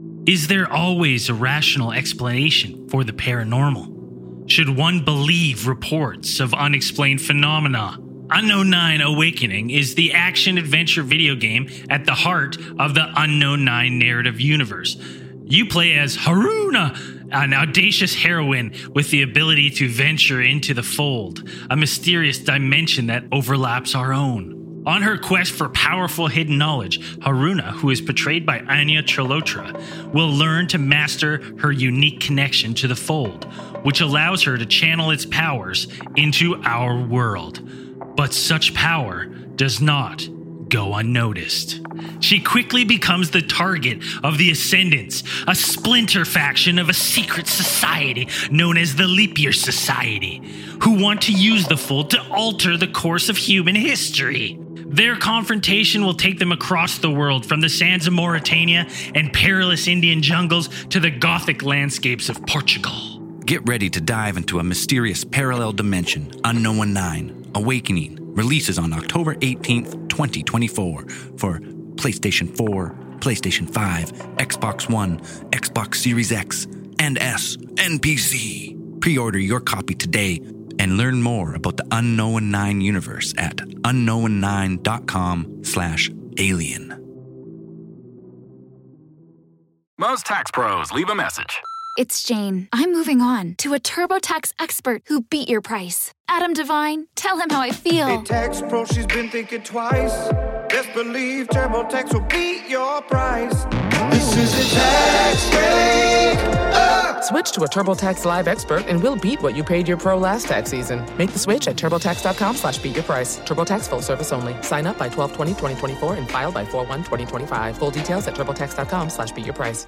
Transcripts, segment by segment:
Is there always a rational explanation for the paranormal? Should one believe reports of unexplained phenomena? Unknown 9 Awakening is the action-adventure video game at the heart of the Unknown 9 narrative universe. You play as Haruna, an audacious heroine with the ability to venture into the fold, a mysterious dimension that overlaps our own. On her quest for powerful hidden knowledge, Haruna, who is portrayed by Anya Chalotra, will learn to master her unique connection to the fold, which allows her to channel its powers into our world. But such power does not go unnoticed. She quickly becomes the target of the Ascendants, a splinter faction of a secret society known as the Leap Year Society, who want to use the Fold to alter the course of human history. Their confrontation will take them across the world, from the sands of Mauritania and perilous Indian jungles to the Gothic landscapes of Portugal. Get ready to dive into a mysterious parallel dimension. Unknown 9 Awakening releases on October 18th, 2024 for PlayStation 4, PlayStation 5, Xbox One, Xbox Series X, and S, and PC. Pre-order your copy today and learn more about the Unknown 9 universe at unknown9.com/alien. Most tax pros leave a message. It's Jane. I'm moving on to a TurboTax expert who beat your price. Adam Devine, tell him how I feel. Hey, tax pro, she's been thinking twice. Best believe TurboTax will beat your price. This is a tax break. Switch to a TurboTax Live expert and we'll beat what you paid your pro last tax season. Make the switch at TurboTax.com/beatyourprice. TurboTax full service only. Sign up by 12/20/2024 and file by 4/1/2025. Full details at TurboTax.com/beatyourprice.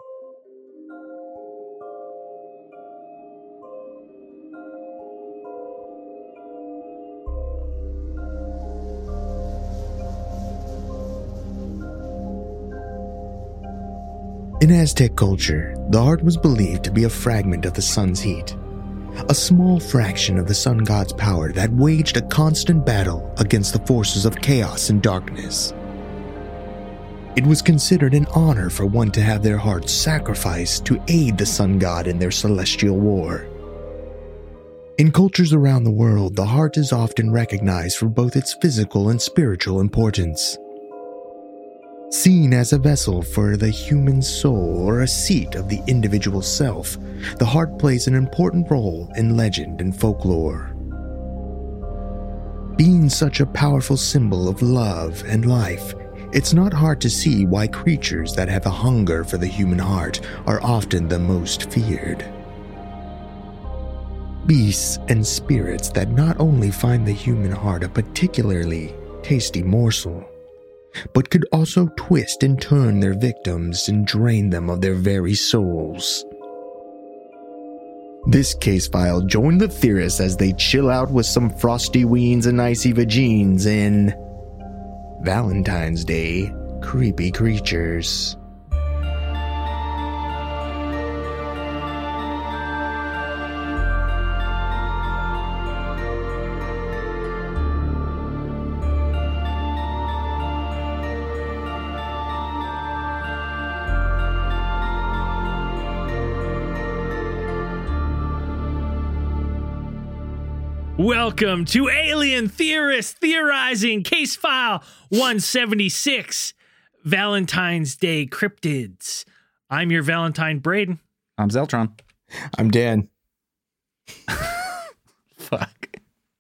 In Aztec culture, the heart was believed to be a fragment of the sun's heat, a small fraction of the sun god's power that waged a constant battle against the forces of chaos and darkness. It was considered an honor for one to have their heart sacrificed to aid the sun god in their celestial war. In cultures around the world, the heart is often recognized for both its physical and spiritual importance. Seen as a vessel for the human soul or a seat of the individual self, the heart plays an important role in legend and folklore. Being such a powerful symbol of love and life, it's not hard to see why creatures that have a hunger for the human heart are often the most feared. Beasts and spirits that not only find the human heart a particularly tasty morsel, but could also twist and turn their victims and drain them of their very souls. This case file joined the theorists as they chill out with some frosty weens and icy vagines in Valentine's Day Creepy Creatures. Welcome to Alien Theorists Theorizing Case File 176, Valentine's Day Cryptids. I'm your Valentine, Braden. I'm Zeltron. I'm Dan. Fuck.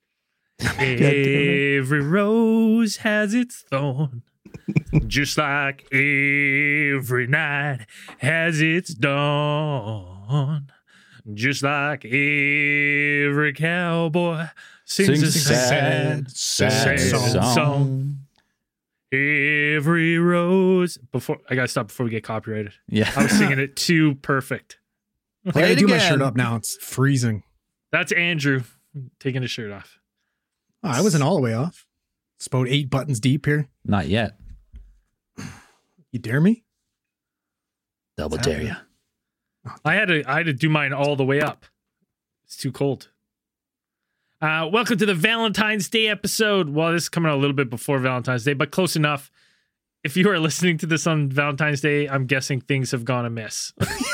Every rose has its thorn, just like every night has its dawn. Just like every cowboy sings a sad song. Every rose. I gotta stop before we get copyrighted. Yeah, I was singing it too perfect. I gotta do my shirt up now. It's freezing. That's Andrew taking his shirt off. Oh, I wasn't all the way off. It's about 8 buttons deep here. Not yet. You dare me? Double dare you. I had to do mine all the way up. It's too cold. Welcome to the Valentine's Day episode. Well, this is coming out a little bit before Valentine's Day, but close enough. if you are listening to this on Valentine's Day, I'm guessing things have gone amiss.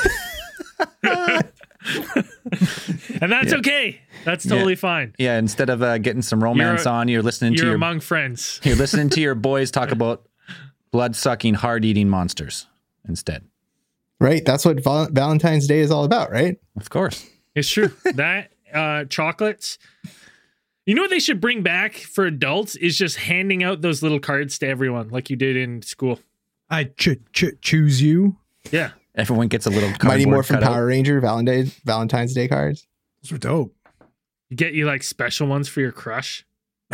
And that's okay. That's totally fine. Yeah, instead of getting some romance on, you're listening to you're among friends. You're listening to your boys talk about blood-sucking, hard-eating monsters instead. Right. That's what Valentine's Day is all about, right? Of course. It's true. That chocolates. You know what they should bring back for adults is just handing out those little cards to everyone like you did in school. I choose you. Yeah. Everyone gets a little Mighty Morphin cutout. Power Ranger Valentine's Day cards. Those are dope. You get you like special ones for your crush.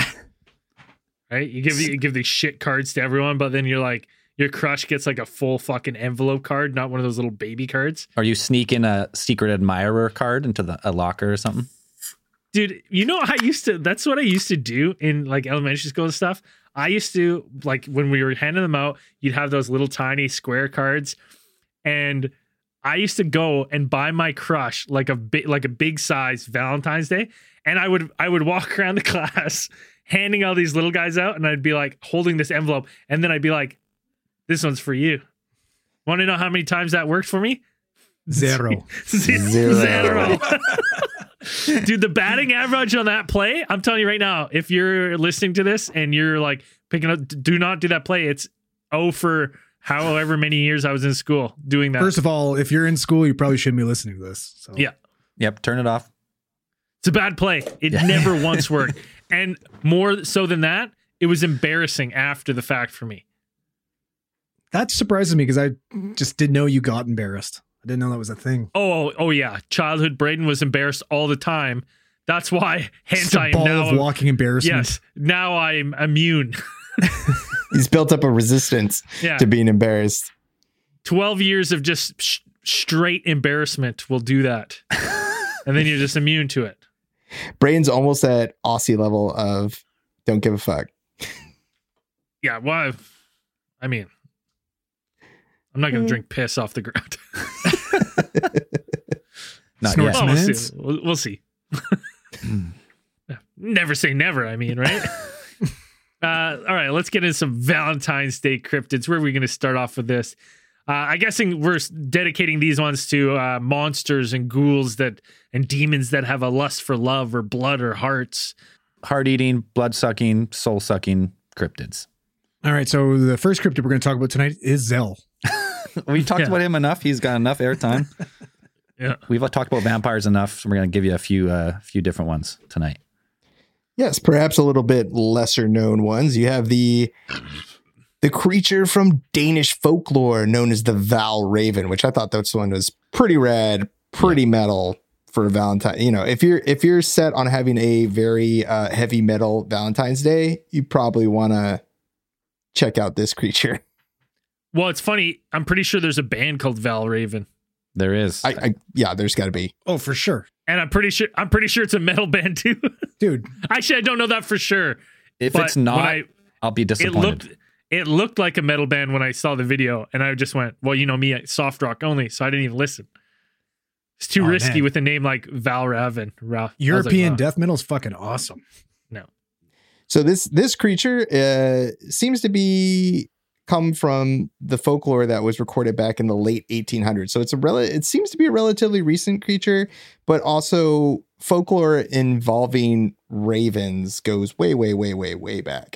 Right? You give these shit cards to everyone, but then you're like, your crush gets like a full fucking envelope card, not one of those little baby cards. Or you sneak in a secret admirer card into a locker or something. Dude, you know, that's what I used to do in like elementary school and stuff. I used to, like, when we were handing them out, you'd have those little tiny square cards. And I used to go and buy my crush like a big size Valentine's Day. And I would walk around the class handing all these little guys out. And I'd be like holding this envelope. And then I'd be like, this one's for you. Want to know how many times that worked for me? Zero. Zero. Dude, the batting average on that play, I'm telling you right now, if you're listening to this and you're like picking up, do not do that play. It's 0 for however many years I was in school doing that. First of all, if you're in school, you probably shouldn't be listening to this. So. Yeah. Yep. Turn it off. It's a bad play. It never once worked. And more so than that, it was embarrassing after the fact for me. That surprises me because I just didn't know you got embarrassed. I didn't know that was a thing. Oh yeah. Childhood Braden was embarrassed all the time. That's why Just a ball of walking embarrassment. Yes. Now I'm immune. He's built up a resistance to being embarrassed. 12 years of just straight embarrassment will do that. And then you're just immune to it. Braden's almost at Aussie level of don't give a fuck. Yeah. Well, I mean, I'm not going to drink piss off the ground. Not yet. We'll see. Never say never, I mean, right? All right, let's get into some Valentine's Day cryptids. Where are we going to start off with this? I'm guessing we're dedicating these ones to monsters and ghouls and demons that have a lust for love or blood or hearts. Heart-eating, blood-sucking, soul-sucking cryptids. All right, so the first cryptid we're going to talk about tonight is Zell. We talked about him enough. He's got enough airtime. Yeah, we've talked about vampires enough, so we're going to give you a few different ones tonight. Yes, perhaps a little bit lesser known ones. You have the creature from Danish folklore known as the Val Raven, which I thought that one was pretty rad, pretty metal for Valentine. You know, if you're set on having a very heavy metal Valentine's Day, you probably want to check out this creature. Well, it's funny. I'm pretty sure there's a band called Val Raven. There is. Yeah, there's got to be. Oh, for sure. And I'm pretty sure it's a metal band too. Dude. Actually, I don't know that for sure. If it's not, I'll be disappointed. It looked like a metal band when I saw the video, and I just went, well, you know me, soft rock only, so I didn't even listen. It's too risky with a name like Val Raven. European death metal is fucking awesome. No. So this creature seems to be come from the folklore that was recorded back in the late 1800s. So it seems to be a relatively recent creature, but also folklore involving ravens goes way, way, way, way, way back.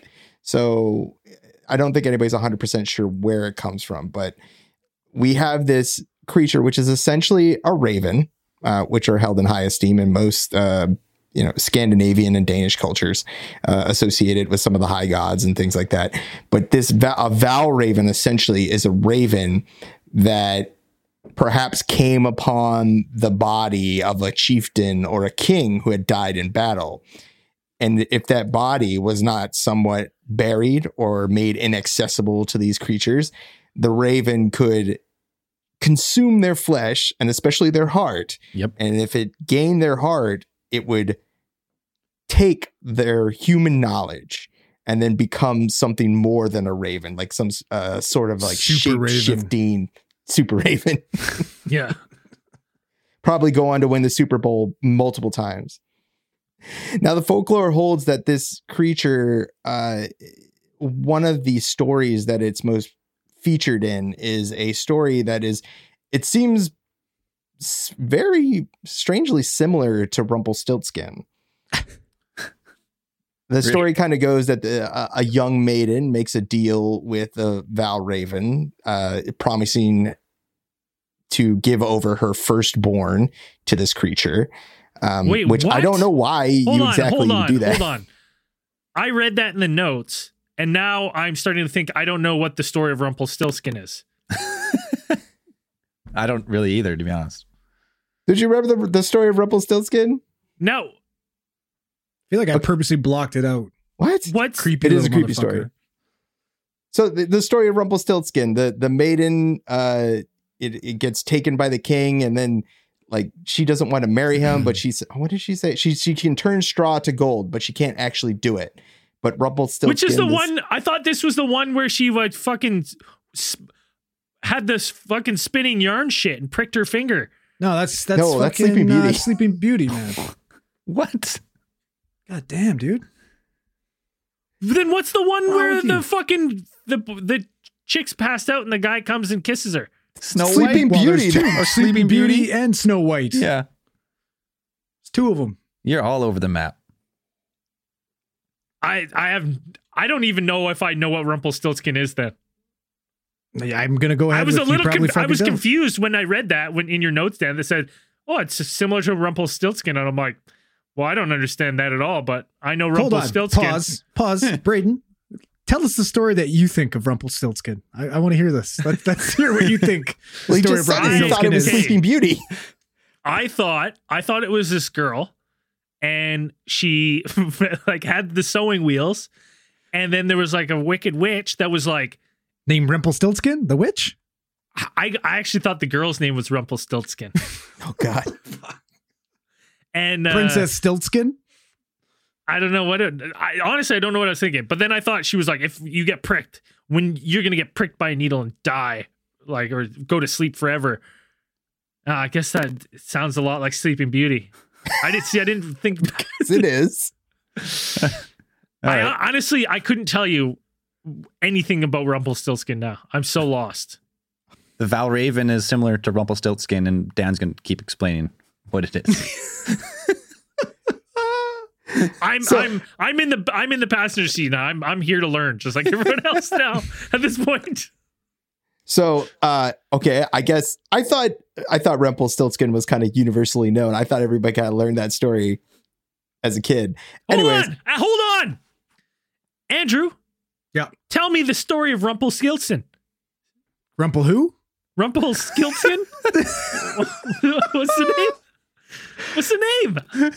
So I don't think anybody's 100% sure where it comes from, but we have this creature, which is essentially a raven, which are held in high esteem in most, Scandinavian and Danish cultures associated with some of the high gods and things like that. But this a Val Raven essentially is a raven that perhaps came upon the body of a chieftain or a king who had died in battle. And if that body was not somewhat buried or made inaccessible to these creatures, the raven could consume their flesh and especially their heart. Yep. And if it gained their heart, it would take their human knowledge and then become something more than a raven, like some sort of like shape-shifting super raven. Yeah. Probably go on to win the Super Bowl multiple times. Now, the folklore holds that this creature one of the stories that it's most featured in is a story that is, it seems very strangely similar to Rumpelstiltskin. The story kind of goes that a young maiden makes a deal with Valraven, promising to give over her firstborn to this creature. Wait, which what? I don't know why you exactly would do that. Hold on. I read that in the notes, and now I'm starting to think I don't know what the story of Rumpelstiltskin is. I don't really either, to be honest. Did you remember the story of Rumpelstiltskin? No. I feel like I purposely blocked it out. What? Creepy. It is a little creepy motherfucker. story. So the story of Rumpelstiltskin, the maiden, it gets taken by the king, and then like she doesn't want to marry him, but she's, what did she say? She can turn straw to gold, but she can't actually do it. But Rumpelstiltskin, which is the one, I thought this was the one where she like fucking had this fucking spinning yarn shit and pricked her finger. No, that's No, that's fucking, Sleeping Beauty. Sleeping Beauty, man. What? God damn, dude. Then what's the one Wrong where with the you? fucking the chick's passed out and the guy comes and kisses her? Snow Sleeping White? Beauty. There's two. Or Sleeping Beauty and Snow White. Yeah. It's two of them. You're all over the map. I don't even know if I know what Rumpelstiltskin is then. Yeah, I'm gonna go ahead. I was with you. Probably I fucking was don't. confused when I read that when in your notes, Dan, that said, "Oh, it's similar to Rumpelstiltskin," and I'm like, "Well, I don't understand that at all." But I know Hold on. Rumpelstiltskin. Pause. Braden, tell us the story that you think of Rumpelstiltskin. I want to hear this. Let's hear what you think. Well, The he story just of said he thought it Rumpelstiltskin was is. Sleeping Beauty. I thought it was this girl, and she like had the sewing wheels, and then there was like a wicked witch that was like, Named Rumpelstiltskin, the witch. I actually thought the girl's name was Rumpelstiltskin, Oh God. and Princess Stiltskin. I don't know what honestly I don't know what I was thinking, but then I thought she was like, if you get pricked, when you're gonna get pricked by a needle and die, like, or go to sleep forever. I guess that sounds a lot like Sleeping Beauty. I didn't think. It is. Honestly, I couldn't tell you anything about Rumpelstiltskin now. I'm so lost. The Valraven is similar to Rumpelstiltskin, and Dan's going to keep explaining what it is. I'm in the passenger seat now. I'm here to learn, just like everyone else now at this point. So, okay, I guess I thought Rumpelstiltskin was kind of universally known. I thought everybody kind of learned that story as a kid. Anyways, Hold on. Andrew. Yeah. Tell me the story of Rumpelstiltskin. Rumpel who? Rumpelstiltskin? What's the name? What's the name?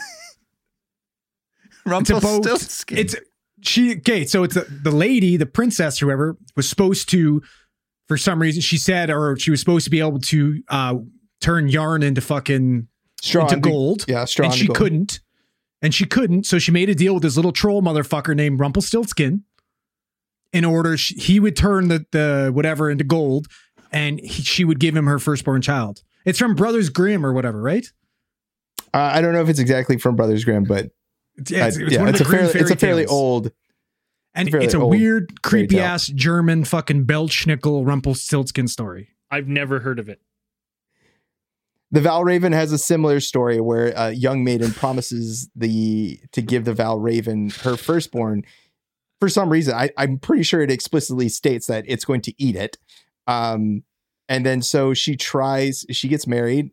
Rumpelstiltskin. So it's the lady, the princess, whoever was supposed to, for some reason, she said, or she was supposed to be able to turn yarn into fucking into gold. Yeah, straw. And she couldn't. And she couldn't. So she made a deal with this little troll motherfucker named Rumpelstiltskin. In order, he would turn the whatever into gold, and she would give him her firstborn child. It's from Brothers Grimm or whatever, right? I don't know if it's exactly from Brothers Grimm, but it's one of the Grimm fairy it's a fairly tales. old. And it's a weird, creepy ass German fucking Belschnickel Rumpelstiltskin story. I've never heard of it. The Valraven has a similar story where a young maiden promises to give the Valraven her firstborn. For some reason, I'm pretty sure it explicitly states that it's going to eat it. And then so she gets married,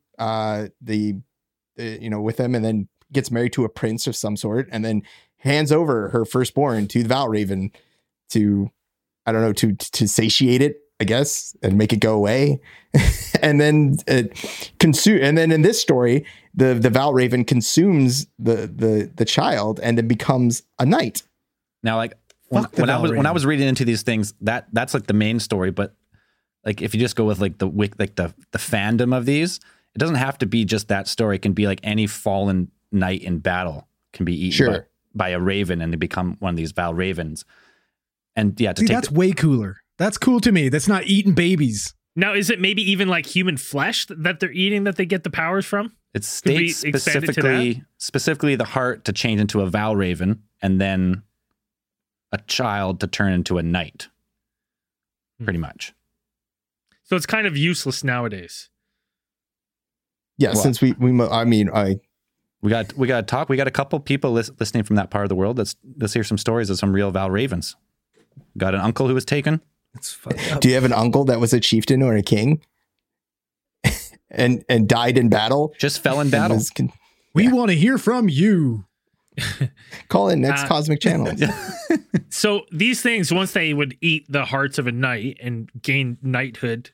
with him, and then gets married to a prince of some sort, and then hands over her firstborn to the Valraven to satiate it, I guess, and make it go away. And then and then in this story, the Valraven consumes the child and then becomes a knight. Now, like when I was reading into these things, that's like the main story, but like if you just go with like the fandom of these, it doesn't have to be just that story. It can be like any fallen knight in battle can be eaten by a raven, and they become one of these Valravens. And yeah, that's way cooler. That's cool to me. That's not eating babies. Now, is it maybe even like human flesh that they're eating that they get the powers from? It states specifically the heart to change into a Valraven, and then a child to turn into a knight. Pretty much. So it's kind of useless nowadays. Yeah, Well, since we got to talk. We got a couple people listening from that part of the world. Let's hear some stories of some real Val Ravens. Got an uncle who was taken. It's fucked up. do you have an uncle that was a chieftain or a king and died in battle? Just fell in battle. We want to hear from you. Call in next Cosmic Channel. So these things, once they would eat the hearts of a knight and gain knighthood,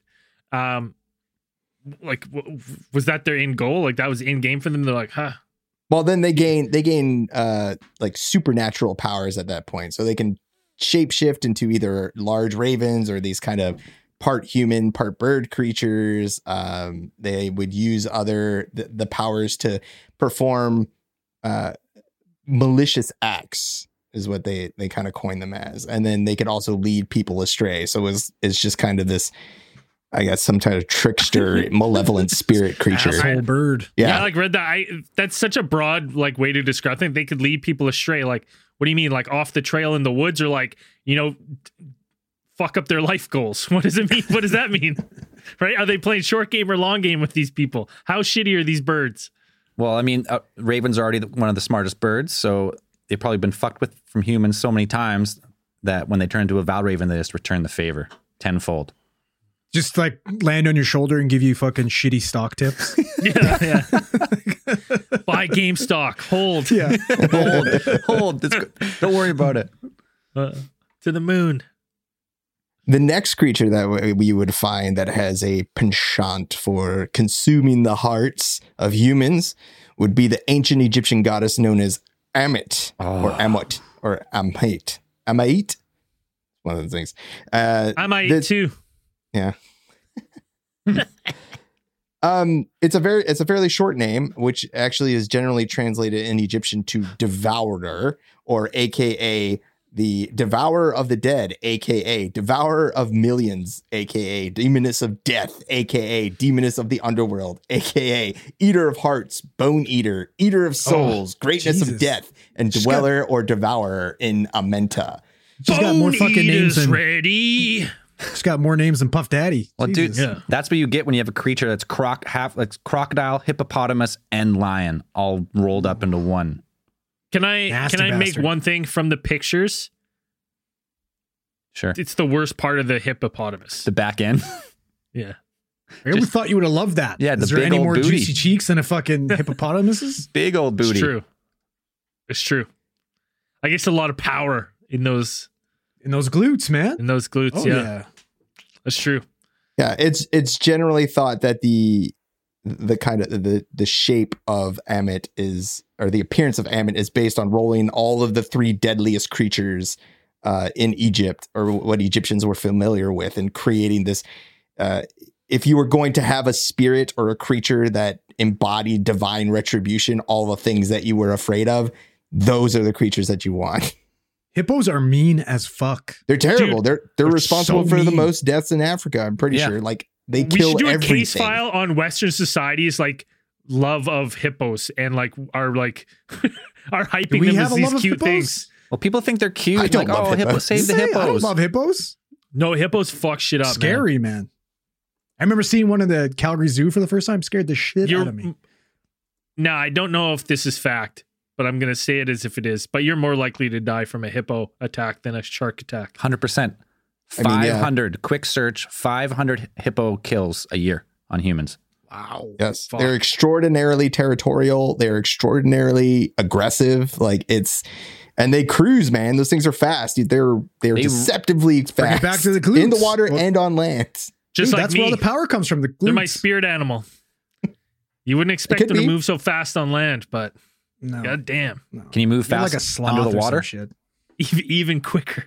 like was that their end goal? Like that was in game for them? They're like, huh. Well, then they gain like supernatural powers at that point, so they can shapeshift into either large ravens or these kind of part human, part bird creatures. They would use the powers to perform malicious acts, is what they kind of coined them as, and then they could also lead people astray. So it's just kind of this, I guess, some kind of trickster, malevolent spirit creature. Asshole bird. Yeah, I like read that. That's such a broad like way to describe things. They could lead people astray. Like, what do you mean? Like off the trail in the woods, or like, fuck up their life goals? What does it mean? What does that mean? Right? Are they playing short game or long game with these people? How shitty are these birds? Well, I mean, ravens are already one of the smartest birds, so they've probably been fucked with from humans so many times that when they turn into a Val Raven, they just return the favor tenfold. Just like land on your shoulder and give you fucking shitty stock tips. Yeah. Buy GameStop. Hold. Yeah. Hold. Don't worry about it. To the moon. The next creature that we would find that has a penchant for consuming the hearts of humans would be the ancient Egyptian goddess known as Ammit, or Amut, or Amhait. Amait? One of the things. Amait too. Yeah. It's a fairly short name, which actually is generally translated in Egyptian to devourer, or AKA the devourer of the dead, AKA devourer of millions, AKA demoness of death, AKA demoness of the underworld, AKA eater of hearts, bone eater, eater of souls, greatness of death, and dweller or devourer in Amenta. She's got more fucking names than ready. She's got more names than Puff Daddy. Well, Jesus. dude, that's what you get when you have a creature that's crocodile, hippopotamus, and lion all rolled up into one. Can I make one thing from the pictures? Sure. It's the worst part of the hippopotamus. The back end. Yeah. I always thought you would have loved that. Yeah, Is the there big any old more booty. juicy cheeks than a fucking hippopotamus's? Big old booty. It's true. It's true. I guess a lot of power in those glutes, man. In those glutes, Oh, yeah. That's true. Yeah, it's generally thought that the kind of the shape of Ammit is, or the appearance of Ammit is based on rolling all of the three deadliest creatures in Egypt, or what Egyptians were familiar with, and creating this. If you were going to have a spirit or a creature that embodied divine retribution, all the things that you were afraid of, those are the creatures that you want. Hippos are mean as fuck. They're terrible. Dude, they're responsible so for the mean. most deaths in Africa. I'm pretty sure. Like they kill should do everything. a case file on Western society's like love of hippos and like are hyping them as these cute things. Well, people think they're cute. I don't like, love hippos. Save the hippos. I don't love hippos. No, hippos fuck shit up. Scary, man. I remember seeing one in the Calgary Zoo for the first time. Scared the shit out of me. Now, I don't know if this is fact, but I'm going to say it as if it is. But you're more likely to die from a hippo attack than a shark attack. 100%. 500 quick search, 500 hippo kills a year on humans. Wow. Yes. Fuck. They're extraordinarily territorial. They're extraordinarily aggressive. And they cruise, man. Those things are fast. They're deceptively fast. Back to the glutes. In the water and on land. Just like that's me. where all the power comes from. The glutes. They're my spirit animal. You wouldn't expect them to move so fast on land, but god damn. No. Can you move fast like a sloth under the or water? some shit. Even quicker.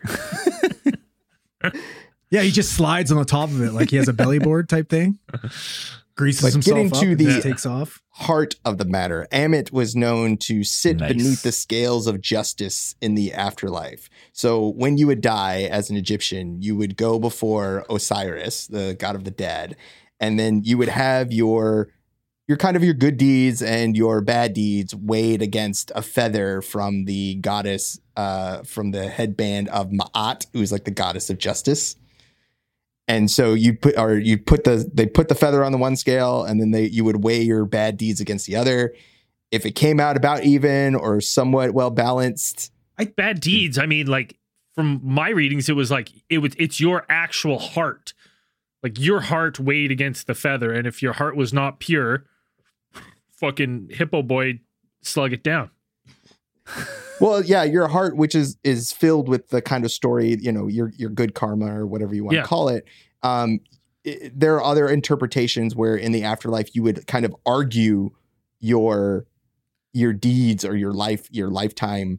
Yeah, he just slides on the top of it like he has a belly board type thing. Greases himself getting up to and the just takes off. Heart of the matter. Ammit was known to sit beneath the scales of justice in the afterlife. So when you would die as an Egyptian, you would go before Osiris, the god of the dead, and then you would have your kind of your good deeds and your bad deeds weighed against a feather from the goddess from the headband of Ma'at, who's like the goddess of justice. And so they put the feather on the one scale, and then you would weigh your bad deeds against the other. If it came out about even or somewhat well balanced, bad deeds. I mean, like from my readings, it was like it's your actual heart, like your heart weighed against the feather, and if your heart was not pure, fucking Hippo Boy slug it down. Well, yeah, your heart, which is filled with the kind of story, your good karma or whatever you want to call it. There are other interpretations where in the afterlife you would kind of argue your deeds or your lifetime,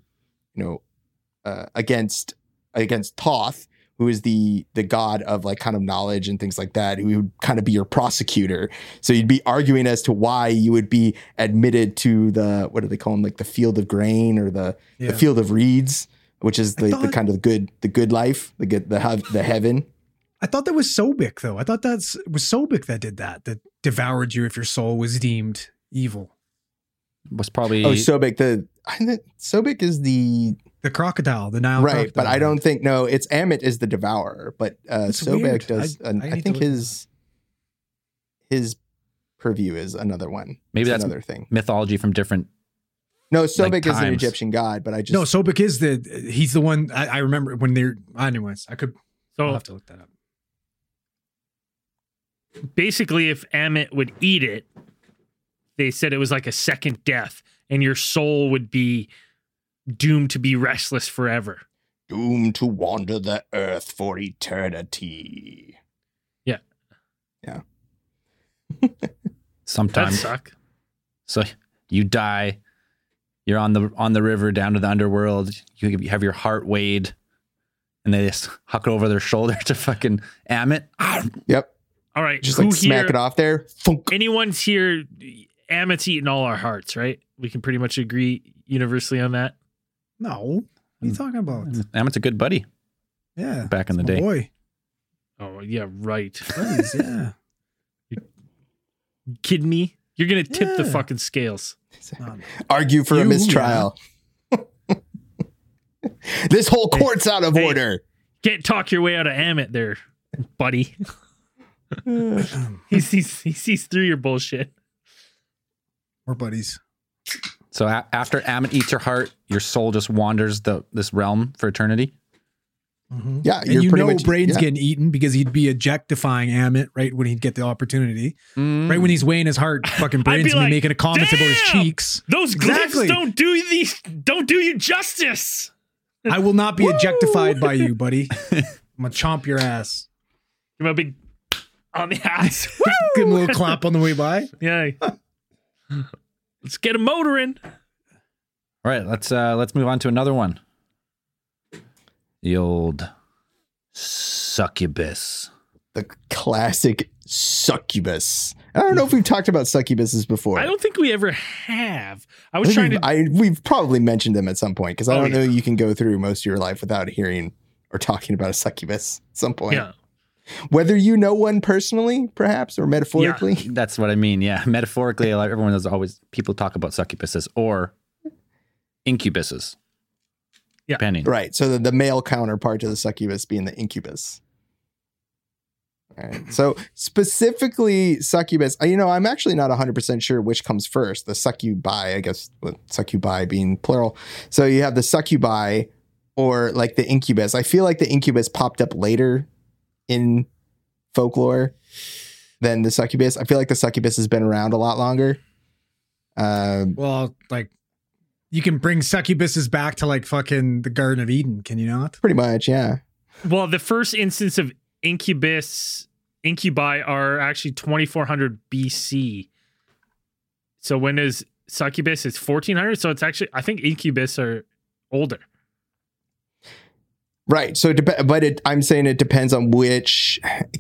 against Thoth, who is the god of like kind of knowledge and things like that, who would kind of be your prosecutor. So you'd be arguing as to why you would be admitted to the, what do they call them? Like the field of grain or the field of reeds, which is the kind of the good life, the heaven. I thought that was Sobek though. I thought it was Sobek that did that devoured you if your soul was deemed evil. Was probably Sobek. Sobek is the crocodile, the Nile right, crocodile. but I don't think it's Amit is the devourer, but Sobek does. I think his purview is another one. Maybe it's that's another thing. Mythology from different. No, Sobek is an Egyptian god, but no, Sobek is he's the one I remember when they're. Anyways, I'll have to look that up. Basically, if Amit would eat it, they said it was like a second death, and your soul would be doomed to be restless forever. Doomed to wander the earth for eternity. Yeah. Yeah. Sometimes. That suck. So you die, you're on the river down to the underworld, you have your heart weighed, and they just huck it over their shoulder to fucking Amit. Yep. All right. Just like smack it off there. Thunk. Anyone's here, Amit's eating all our hearts, right? We can pretty much agree universally on that. No. What are you talking about? Amit's a good buddy. Yeah. Back in the day. Boy. Oh, yeah, right. Buddies, yeah. You kidding me? You're going to tip the fucking scales. Argue for a mistrial. Yeah. This whole court's out of order. Can't talk your way out of Amit there, buddy. He sees through your bullshit. We're buddies. So after Amit eats your heart, your soul just wanders this realm for eternity. Mm-hmm. Yeah, and Brain's getting eaten because he'd be objectifying Amit right when he'd get the opportunity. Right when he's weighing his heart, fucking Brain's gonna be making a comment about his cheeks. Those glyphs don't do you justice. I will not be objectified by you, buddy. I'm gonna chomp your ass. Give him a big on the ass. Give him a little clap on the way by. Yeah. Let's get a motoring. All right, let's move on to another one. The old succubus. The classic succubus. I don't know if we've talked about succubuses before. I don't think we ever have. We've probably mentioned them at some point because I don't know you can go through most of your life without hearing or talking about a succubus at some point. Yeah. Whether you know one personally, perhaps, or metaphorically. Yeah, that's what I mean. Yeah. Metaphorically, everyone does always, people talk about succubuses or incubuses. Yeah. Depending. Right. So the male counterpart to the succubus being the incubus. All right. So specifically succubus, I'm actually not 100% sure which comes first. The succubi, I guess, with succubi being plural. So you have the succubi or like the incubus. I feel like the incubus popped up later in folklore than the succubus. I feel like the succubus has been around a lot longer. Well, like you can bring succubuses back to like fucking the Garden of Eden, can you not? Pretty much, yeah. Well, the first instance of incubi are actually 2400 BC. So when is succubus? It's 1400. So it's actually, I think incubus are older. Right. So, I'm saying it depends on which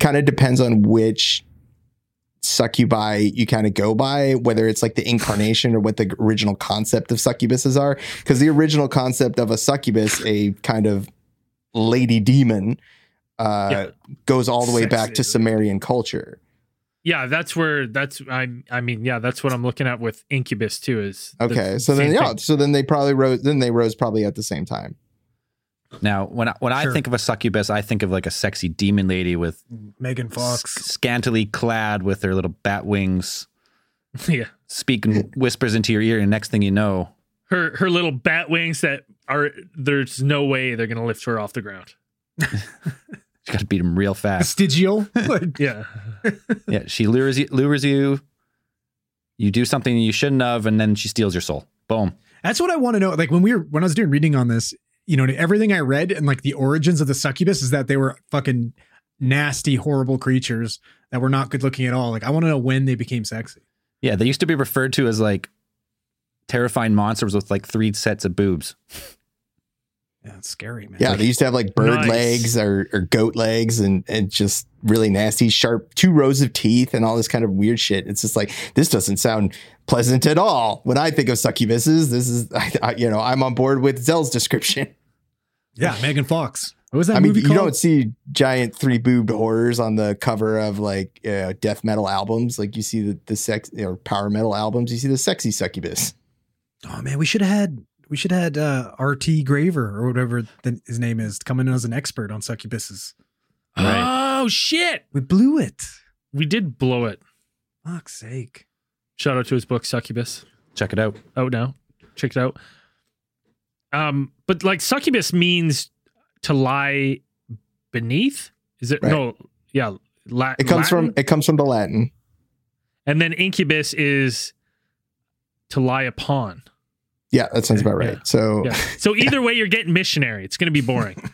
succubi you kind of go by, whether it's like the incarnation or what the original concept of succubuses are. Because the original concept of a succubus, a kind of lady demon, goes all the way back to Sumerian culture. Yeah, that's what I'm looking at with incubus too. Is okay. So then they probably rose. Then they rose probably at the same time. Now, when I think of a succubus, I think of like a sexy demon lady with Megan Fox, scantily clad with her little bat wings, speaking whispers into your ear, and next thing you know, her little bat wings that are there's no way they're gonna lift her off the ground. You got to beat him real fast. Vestigial, yeah. She lures you. You do something you shouldn't have, and then she steals your soul. Boom. That's what I want to know. Like when I was doing reading on this, you know, everything I read and like the origins of the succubus is that they were fucking nasty, horrible creatures that were not good looking at all. Like I want to know when they became sexy. Yeah, they used to be referred to as like terrifying monsters with like 3 sets of boobs. Yeah, it's scary, man. Yeah, they used to have like bird legs or goat legs and just really nasty, sharp 2 rows of teeth and all this kind of weird shit. It's just like, this doesn't sound pleasant at all. When I think of succubuses, this is, I'm on board with Zell's description. Yeah, Megan Fox. What was that movie called? You don't see giant 3-boobed horrors on the cover of like death metal albums. Like you see the sex or power metal albums. You see the sexy succubus. Oh man, we should have had RT Graver or whatever his name is come in as an expert on succubuses. Right. Oh shit. We blew it. We did blow it. Fuck's sake. Shout out to his book Succubus. Check it out. Out now. Check it out. But like succubus means to lie beneath. Is it? Right. No. Yeah. It comes from the Latin. And then incubus is to lie upon. Yeah, that sounds about right. Yeah. So either way, you're getting missionary. It's going to be boring.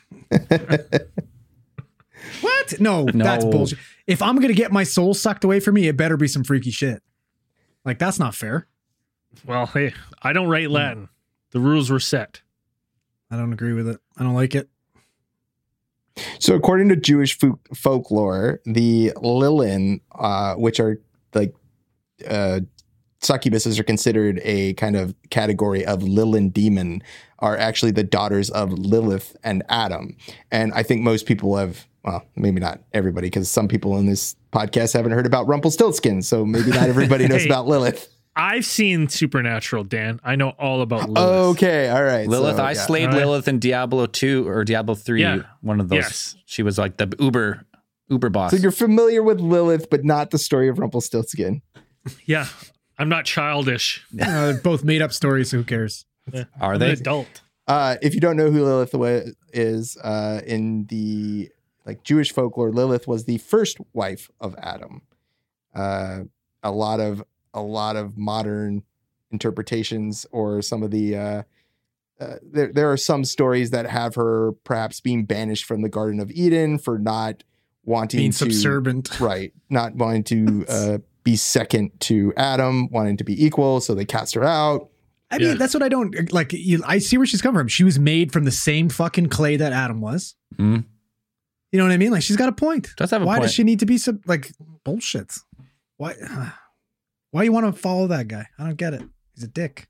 What? No, that's bullshit. If I'm going to get my soul sucked away from me, it better be some freaky shit. Like, that's not fair. Well, hey, I don't write Latin. The rules were set. I don't agree with it. I don't like it. So according to Jewish folklore, the Lilin, which are like succubuses are considered a kind of category of Lilin demon, are actually the daughters of Lilith and Adam. And I think most people have, well, maybe not everybody, because some people in this podcast haven't heard about Rumpelstiltskin. So maybe not everybody knows about Lilith. I've seen Supernatural, Dan. I know all about Lilith. Okay, all right. Lilith, I slayed Lilith in Diablo 2 or Diablo 3. One of those. Yes. She was like the Uber boss. So you're familiar with Lilith, but not the story of Rumpelstiltskin. Yeah. I'm not childish. They're both made up stories. So who cares? Yeah. Are they? An adult. If you don't know who Lilith is, in the like Jewish folklore, Lilith was the first wife of Adam. A lot of modern interpretations, or some of the there are some stories that have her perhaps being banished from the Garden of Eden for not wanting being to subservient, right? Not wanting to be second to Adam, wanting to be equal, so they cast her out. I mean, that's what I don't like. I see where she's coming from. She was made from the same fucking clay that Adam was. Mm. You know what I mean? Like, she's got a point. Why does she need to be like bullshit? Why you want to follow that guy? I don't get it. He's a dick.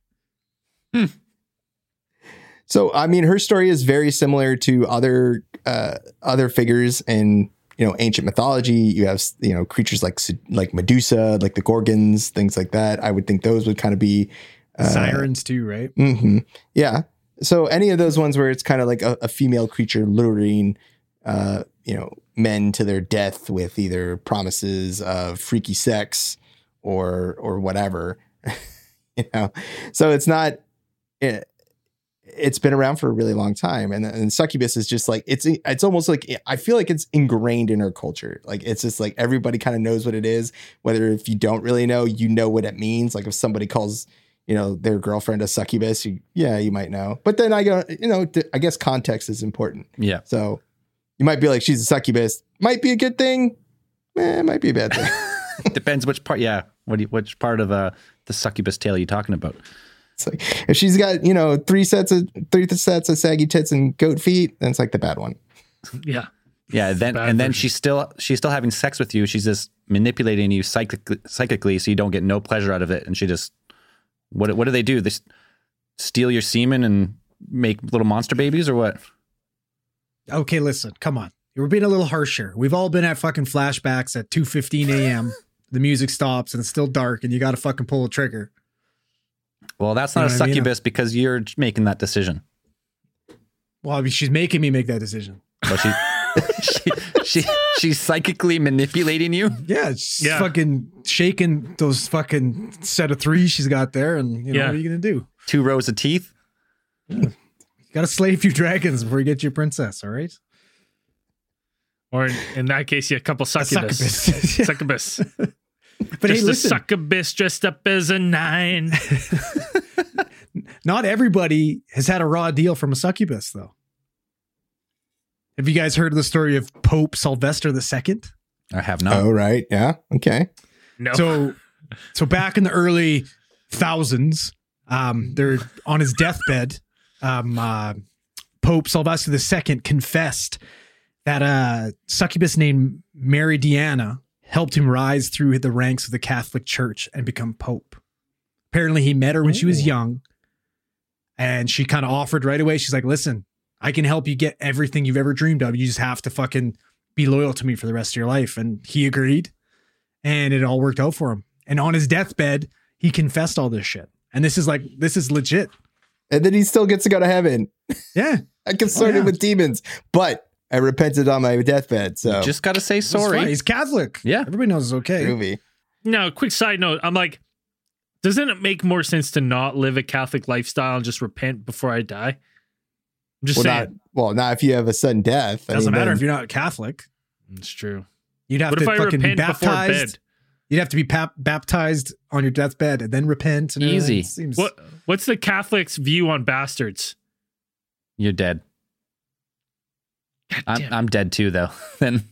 So, I mean, her story is very similar to other figures in, ancient mythology. You have, creatures like Medusa, like the Gorgons, things like that. I would think those would kind of be sirens too, right? Mm-hmm. Yeah. So any of those ones where it's kind of like a female creature luring, men to their death with either promises of freaky sex or whatever, So it's not. It's been around for a really long time, and succubus is just like it's almost like I feel like it's ingrained in our culture. Like it's just like everybody kind of knows what it is. Whether if you don't really know, you know what it means. Like if somebody calls their girlfriend a succubus, you might know. But then I guess context is important. Yeah. So you might be like, she's a succubus. Might be a good thing. It might be a bad thing. Depends which part. Yeah. Which part of the succubus tale are you talking about? It's like if she's got 3 sets of saggy tits and goat feet, then it's like the bad one. Yeah. Yeah. Then she's still having sex with you. She's just manipulating you psychically, so you don't get no pleasure out of it. And she just what do they do? They steal your semen and make little monster babies, or what? Okay, listen, come on. We're being a little harsher. We've all been at fucking flashbacks at 2:15 a.m. The music stops and it's still dark, and you got to fucking pull a trigger. Well, that's not a succubus because you're making that decision. Well, I mean, she's making me make that decision. Well, she's psychically manipulating you. Yeah, she's fucking shaking those fucking set of threes she's got there, and what are you gonna do? 2 rows of teeth. Yeah. You gotta slay a few dragons before you get your princess. All right. Or in that case, a couple succubus. Succubus. But just hey, listen. a succubus dressed up as a 9. Not everybody has had a raw deal from a succubus, though. Have you guys heard of the story of Pope Sylvester II? I have not. Oh, right. Yeah. Okay. No. So back in the early thousands, they're on his deathbed. Pope Sylvester II confessed that a succubus named Mary Diana helped him rise through the ranks of the Catholic Church and become Pope. Apparently, he met her when she was young, and she kind of offered right away. She's like, listen, I can help you get everything you've ever dreamed of. You just have to fucking be loyal to me for the rest of your life. And he agreed, and it all worked out for him. And on his deathbed, he confessed all this shit. And this is legit. And then he still gets to go to heaven. Yeah. I consorted with demons, but I repented on my deathbed. So you just got to say sorry. He's Catholic. Yeah. Everybody knows it's okay. Movie. No, quick side note. I'm like, doesn't it make more sense to not live a Catholic lifestyle and just repent before I die? I'm just saying. Not if you have a sudden death. Doesn't matter if you're not Catholic. It's true. You'd have what to if I fucking be repent before baptized. bed? You'd have to be baptized on your deathbed and then repent. And easy. Seems... What's the Catholic's view on bastards? You're dead. I'm dead too, though. Then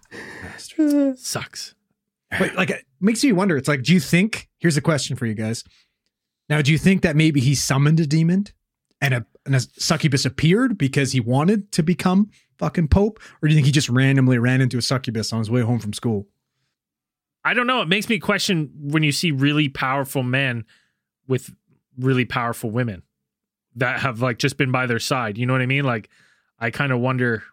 sucks. But like, it makes you wonder. It's like, do you think? Here's a question for you guys. Now, do you think that maybe he summoned a demon and a succubus appeared because he wanted to become fucking Pope, or do you think he just randomly ran into a succubus on his way home from school? I don't know. It makes me question when you see really powerful men with really powerful women that have like just been by their side. You know what I mean? Like, I kind of wonder,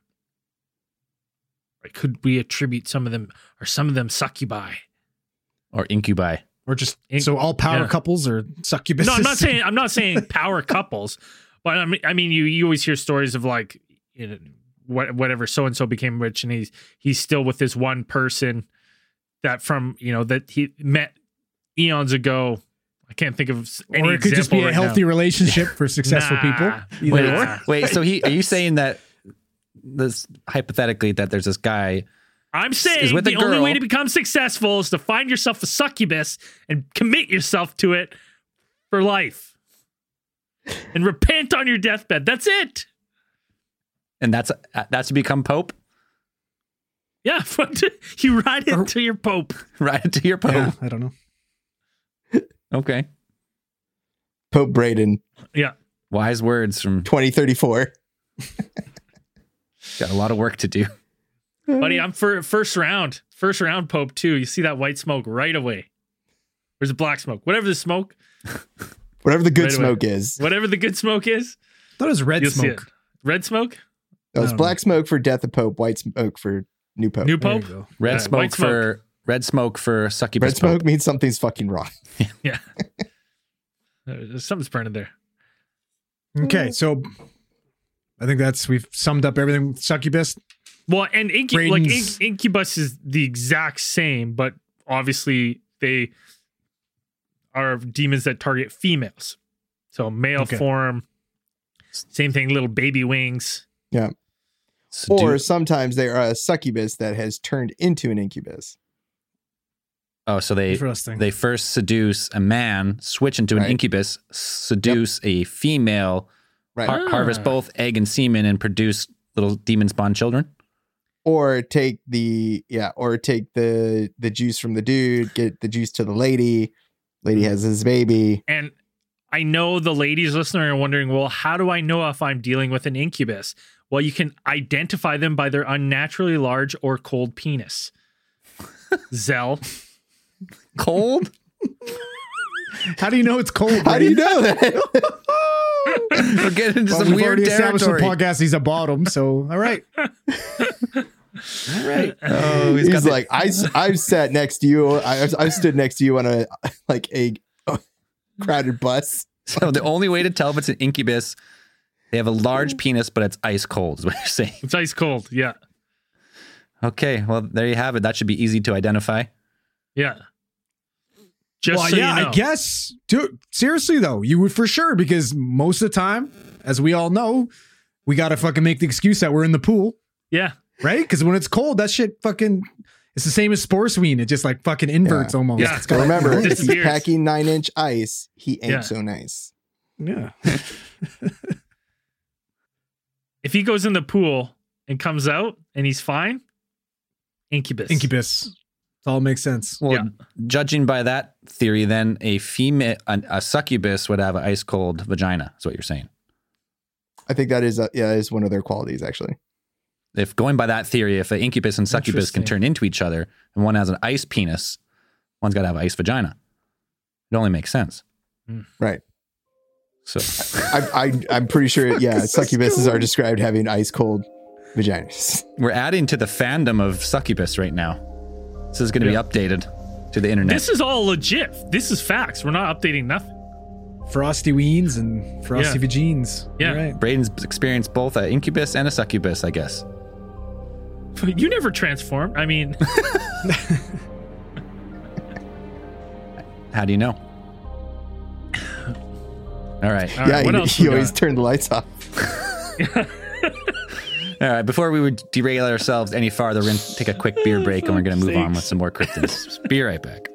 like, could we attribute some of them succubi or incubi or just so all power couples are succubuses? No, I'm not saying power couples, but I mean, you always hear stories of like, whatever, so and so became rich and he's still with this one person that that he met eons ago. I can't think of any. Or it could just be a healthy now. relationship for successful people. Wait. So are you saying that this hypothetically that there's this guy? I'm saying the only way to become successful is to find yourself a succubus and commit yourself to it for life, and repent on your deathbed. That's it. And that's to become Pope. Yeah, you ride it to your Pope. Ride it to your Pope. Yeah, I don't know. Okay. Pope Braden. Yeah. Wise words from 2034. Got a lot of work to do. Buddy, I'm for first round Pope too. You see that white smoke right away. Where's the black smoke? Whatever the smoke. Whatever the good smoke is. Whatever the good smoke is. I thought it was red You'll smoke. Red smoke? That was black smoke for death of Pope, white smoke for new Pope. New Pope? Red smoke for succubus. Red smoke Pope. means something's fucking wrong. Yeah. Something's burning there. Okay, so I think we've summed up everything with succubus. Well, and incubus is the exact same, but obviously they are demons that target females. So male form, same thing, little baby wings. Yeah. Or sometimes they are a succubus that has turned into an incubus. Oh, so they first seduce a man, switch into an incubus, seduce a female, harvest both egg and semen, and produce little demon spawn children. Or take the juice from the dude, get the juice to the lady. Lady has his baby. And I know the ladies listening are wondering, well, how do I know if I'm dealing with an incubus? Well, you can identify them by their unnaturally large or cold penis. Zell. Cold? How do you know it's cold? How do you know that? We're getting into some weird territory. The podcast, he's a bottom, so all right. All right. Oh, he's like, I've sat next to you. I've stood next to you on a crowded bus. So the only way to tell if it's an incubus They have a large penis, but it's ice cold, is what you're saying. It's ice cold. Yeah. Okay. Well, there you have it. That should be easy to identify. Yeah. Just so you know. I guess, dude, seriously though, you would for sure, because most of the time, as we all know, we got to fucking make the excuse that we're in the pool. Yeah. Right? Because when it's cold, that shit fucking, it's the same as Sportsween. It just like fucking inverts almost. Yeah. It's gotta, Remember, if he's disappears. packing 9-inch ice, he ain't so nice. Yeah. If he goes in the pool and comes out and he's fine, incubus. It all makes sense. Well, Yeah. judging by that theory, then a succubus would have an ice cold vagina, is what you're saying. I think that is is one of their qualities, actually. If going by that theory, if an incubus and succubus can Interesting. turn into each other and one has an ice penis, one's got to have an ice vagina. It only makes sense. Right. So I'm pretty sure, succubuses are described having ice cold vaginas. we're adding to the fandom of succubus right now. This is going to be updated to the internet. This is all legit. This is facts. We're not updating nothing. Frosty Weens and Frosty Vagines. Yeah. Right. Braden's experienced both an incubus and a succubus, I guess. You never transform. I mean, How do you know? All right. All right, what else he we always got? turned the lights off. All right. Before we would derail ourselves any farther, we're going to take a quick beer break and we're going to move on with some more cryptids. Be right back.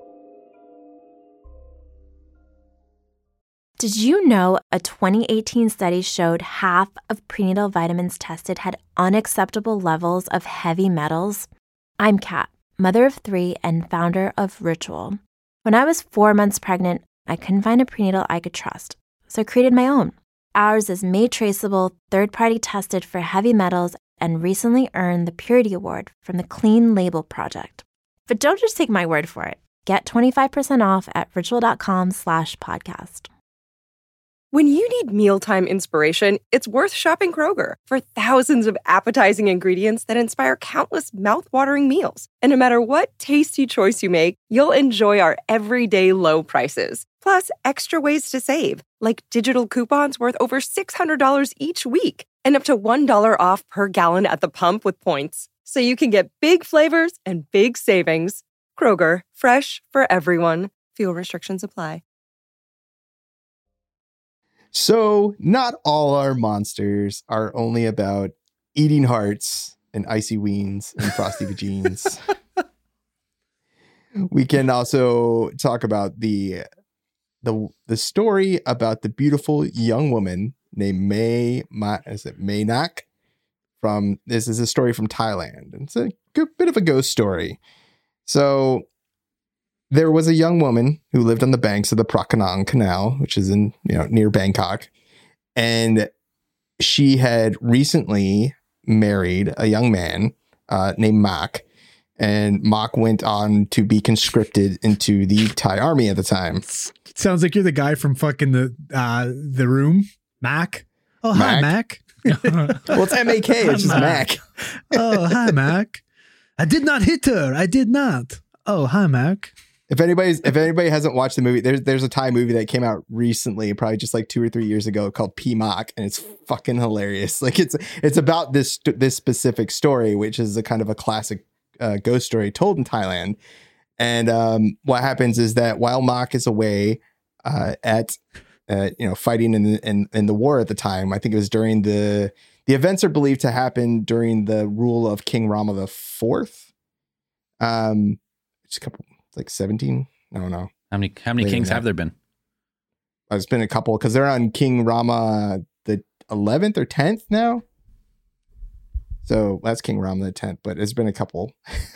Did you know a 2018 study showed half of prenatal vitamins tested had unacceptable levels of heavy metals? I'm Kat, mother of 3 and founder of Ritual. When I was 4 months pregnant, I couldn't find a prenatal I could trust, so I created my own. Ours is made traceable, third-party tested for heavy metals, and recently earned the Purity Award from the Clean Label Project. But don't just take my word for it. Get 25% off at ritual.com/podcast. When you need mealtime inspiration, it's worth shopping Kroger for thousands of appetizing ingredients that inspire countless mouthwatering meals. And no matter what tasty choice you make, you'll enjoy our everyday low prices. Plus, extra ways to save, like digital coupons worth over $600 each week and up to $1 off per gallon at the pump with points. So you can get big flavors and big savings. Kroger, fresh for everyone. Fuel restrictions apply. So, not all our monsters are only about eating hearts and icy weens and frosty vagines. We can also talk about the story about the beautiful young woman named May Nak. This is a story from Thailand. It's a good bit of a ghost story. So, there was a young woman who lived on the banks of the Prakanang Canal, which is in near Bangkok, and she had recently married a young man named Mak, and Mak went on to be conscripted into the Thai army at the time. It sounds like you're the guy from fucking the room, Mac. Oh, hi, Mac. Well, it's M-A-K. It's just Mac. Oh, hi, Mac. I did not hit her. I did not. Oh, hi, Mac. If anybody hasn't watched the movie, there's a Thai movie that came out recently, probably just like 2 or 3 years ago, called P-Mak, and it's fucking hilarious. Like it's about this specific story, which is a kind of a classic ghost story told in Thailand. And what happens is that while Mak is away at fighting in the war at the time, I think it was during the events are believed to happen during the rule of King Rama IV. Just a couple. Like 17? I don't know. How many kings have there been? It's been a couple because they're on King Rama the 11th or 10th now. So that's King Rama the 10th, but it's been a couple.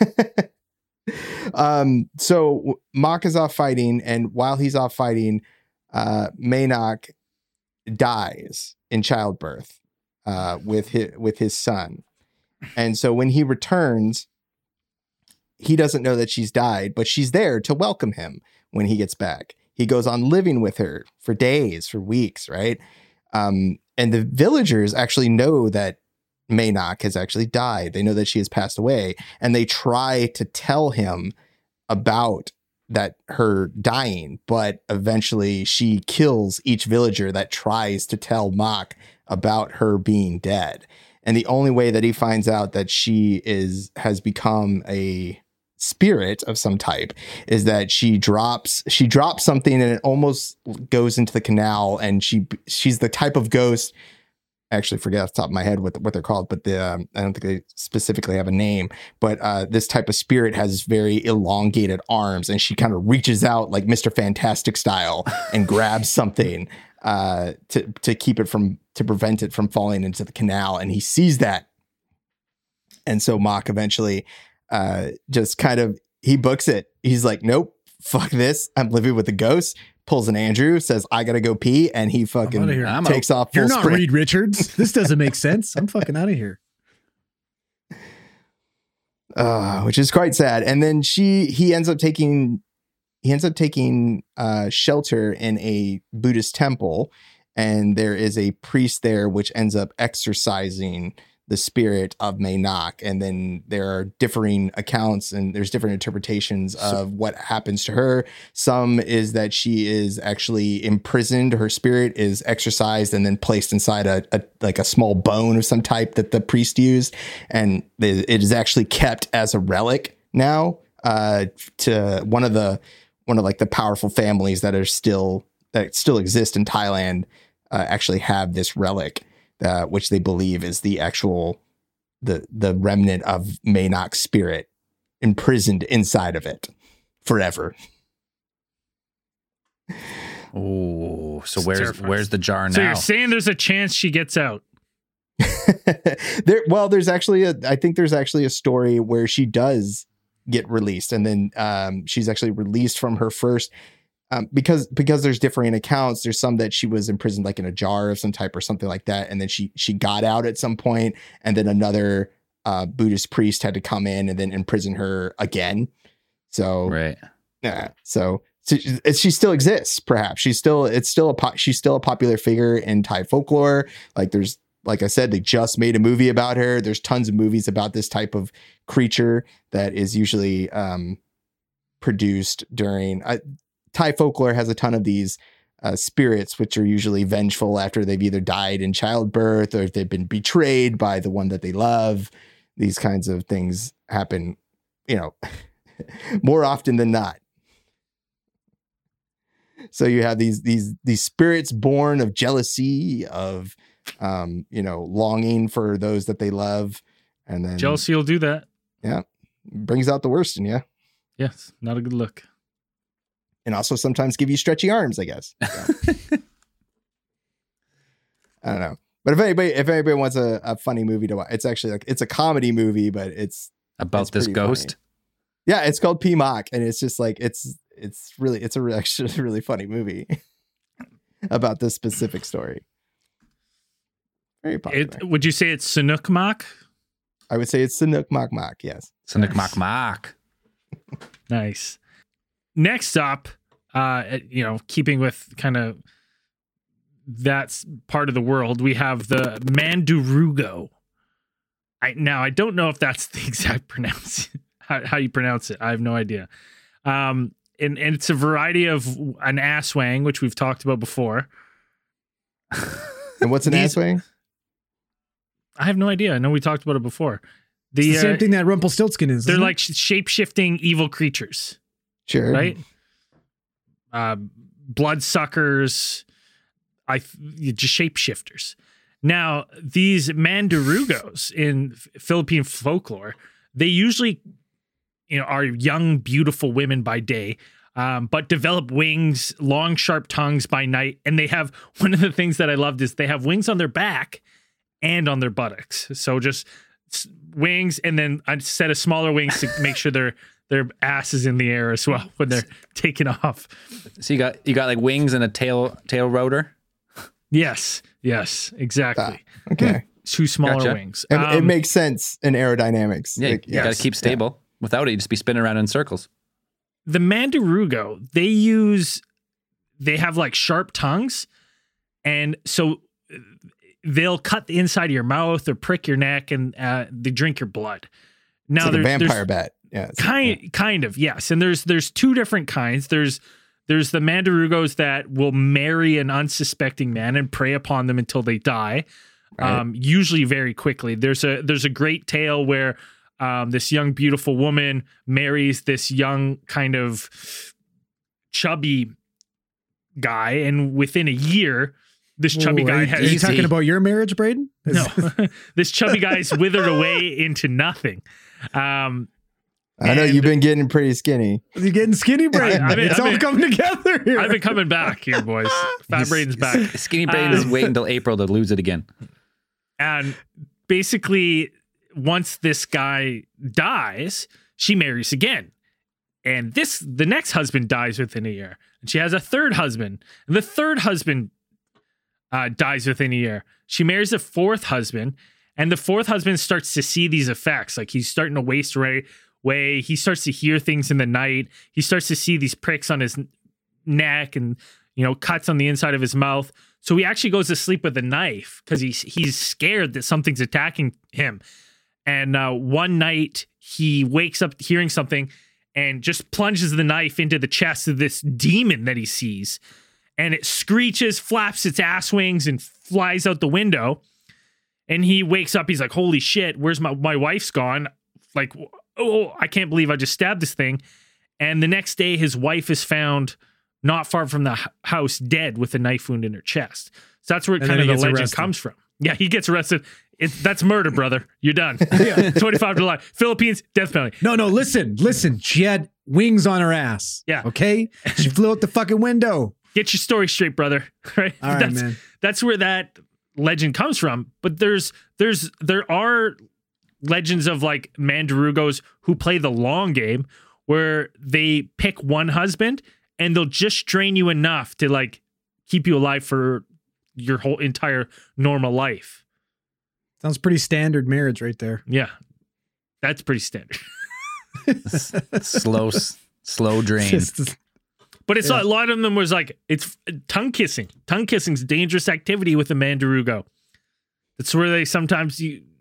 So Mak is off fighting, and while he's off fighting, Maynak dies in childbirth with his son. And so when he returns, he doesn't know that she's died, but she's there to welcome him when he gets back. He goes on living with her for days, for weeks, right? And the villagers actually know that Maynak has actually died. They know that she has passed away, and they try to tell him about her dying, but eventually she kills each villager that tries to tell Mok about her being dead. And the only way that he finds out that she has become a spirit of some type is that she drops something and it almost goes into the canal, and she's the type of ghost. I actually forget off the top of my head what they're called, but I don't think they specifically have a name. But this type of spirit has very elongated arms, and she kind of reaches out like Mr. Fantastic style and grabs something to keep it to prevent it from falling into the canal. And he sees that, and so Mok eventually just kind of he books it. He's like, nope, fuck this. I'm living with a ghost. Pulls an Andrew, says, I gotta go pee, and he fucking takes off full You're not sprint. Reed Richards. This doesn't make sense. I'm fucking out of here. Which is quite sad. And then he ends up taking shelter in a Buddhist temple, and there is a priest there which ends up exorcising the spirit of Mae Nok. And then there are differing accounts and there's different interpretations of what happens to her. Some is that she is actually imprisoned. Her spirit is exorcised and then placed inside a small bone of some type that the priest used. And it is actually kept as a relic now to one of the powerful families that still exist in Thailand, actually have this relic. Which they believe is the actual the remnant of Mae Nok's spirit imprisoned inside of it forever. Oh, so where's the jar now? So you're saying there's a chance she gets out? There's actually a story where she does get released, and then she's actually released from her first. Because there's differing accounts. There's some that she was imprisoned like in a jar of some type or something like that, and then she got out at some point, and then another Buddhist priest had to come in and then imprison her again. So right, yeah. So she still exists. Perhaps she's still a popular figure in Thai folklore. Like I said, they just made a movie about her. There's tons of movies about this type of creature that is usually produced during. Thai folklore has a ton of these spirits, which are usually vengeful after they've either died in childbirth or if they've been betrayed by the one that they love. These kinds of things happen, more often than not. So you have these spirits born of jealousy, of longing for those that they love, and then jealousy will do that. Yeah, brings out the worst in you. Yes, not a good look. And also sometimes give you stretchy arms, I guess. So. I don't know. But if anybody wants a funny movie to watch, it's actually it's a comedy movie, but it's about this ghost. Funny. Yeah, it's called P Mok, and it's just actually a really funny movie about this specific story. Very popular. Would you say it's Sanuk Mok? I would say it's Sanuk Mok Mok, yes. Sanuk Mok Mok. Nice. Next up, keeping with kind of that part of the world, we have the Mandurugo. I don't know if that's the exact how you pronounce it. I have no idea. And it's a variety of an asswang, which we've talked about before. And what's an asswang? I have no idea. I know we talked about it before. It's the same thing that Rumpelstiltskin is. They're like shape-shifting evil creatures. Sure. Right? Bloodsuckers, just shapeshifters. Now, these Mandurugos in Philippine folklore, they usually, are young, beautiful women by day, but develop wings, long, sharp tongues by night. And they have, one of the things that I loved is they have wings on their back and on their buttocks. So just wings, and then a set of smaller wings to make sure their ass is in the air as well when they're taking off. So you got like wings and a tail rotor. Yes, exactly. Okay. Two smaller wings. And it makes sense in aerodynamics. Yeah, you got to keep stable. Without it, you just be spinning around in circles. The Mandurugo, they have like sharp tongues, and so they'll cut the inside of your mouth or prick your neck, and they drink your blood. Now, it's like a vampire bat. Yeah, kind of, yes. And there's two different kinds. There's the Mandarugos that will marry an unsuspecting man and prey upon them until they die, usually very quickly. There's a great tale where this young, beautiful woman marries this young, kind of chubby guy, and within a year, this chubby guy has... Are you talking about your marriage, Braden? No. This chubby guy's withered away into nothing. I know you've been getting pretty skinny. You're getting skinny, Braden. It's all coming together here. I've been coming back here, boys. Fat Braden's back. Skinny Braden is waiting until April to lose it again. And basically, once this guy dies, she marries again. And the next husband dies within a year. And she has a third husband. And the third husband dies within a year. She marries a fourth husband. And the fourth husband starts to see these effects. Like, he's starting to waste away. He starts to hear things in the night. He starts to see these pricks on his neck and, cuts on the inside of his mouth. So he actually goes to sleep with a knife because he's scared that something's attacking him. And one night he wakes up hearing something and just plunges the knife into the chest of this demon that he sees. And it screeches, flaps its ass wings, and flies out the window. And he wakes up. He's like, holy shit, where's my wife's gone? Like, oh, I can't believe I just stabbed this thing. And the next day, his wife is found not far from the house, dead with a knife wound in her chest. So that's where kind of the legend comes from. Yeah, he gets arrested. That's murder, brother. You're done. 25 to life. Philippines, death penalty. No, listen. She had wings on her ass. Yeah. Okay? She flew out the fucking window. Get your story straight, brother. Right? All right, man. That's where that legend comes from. But there are legends of like Mandarugos who play the long game where they pick one husband and they'll just drain you enough to like keep you alive for your whole entire normal life. Sounds pretty standard marriage right there. Yeah. That's pretty standard. slow drain. But it's a lot of them was like, it's tongue kissing. Tongue kissing's dangerous activity with a Mandarugo. That's where they sometimes,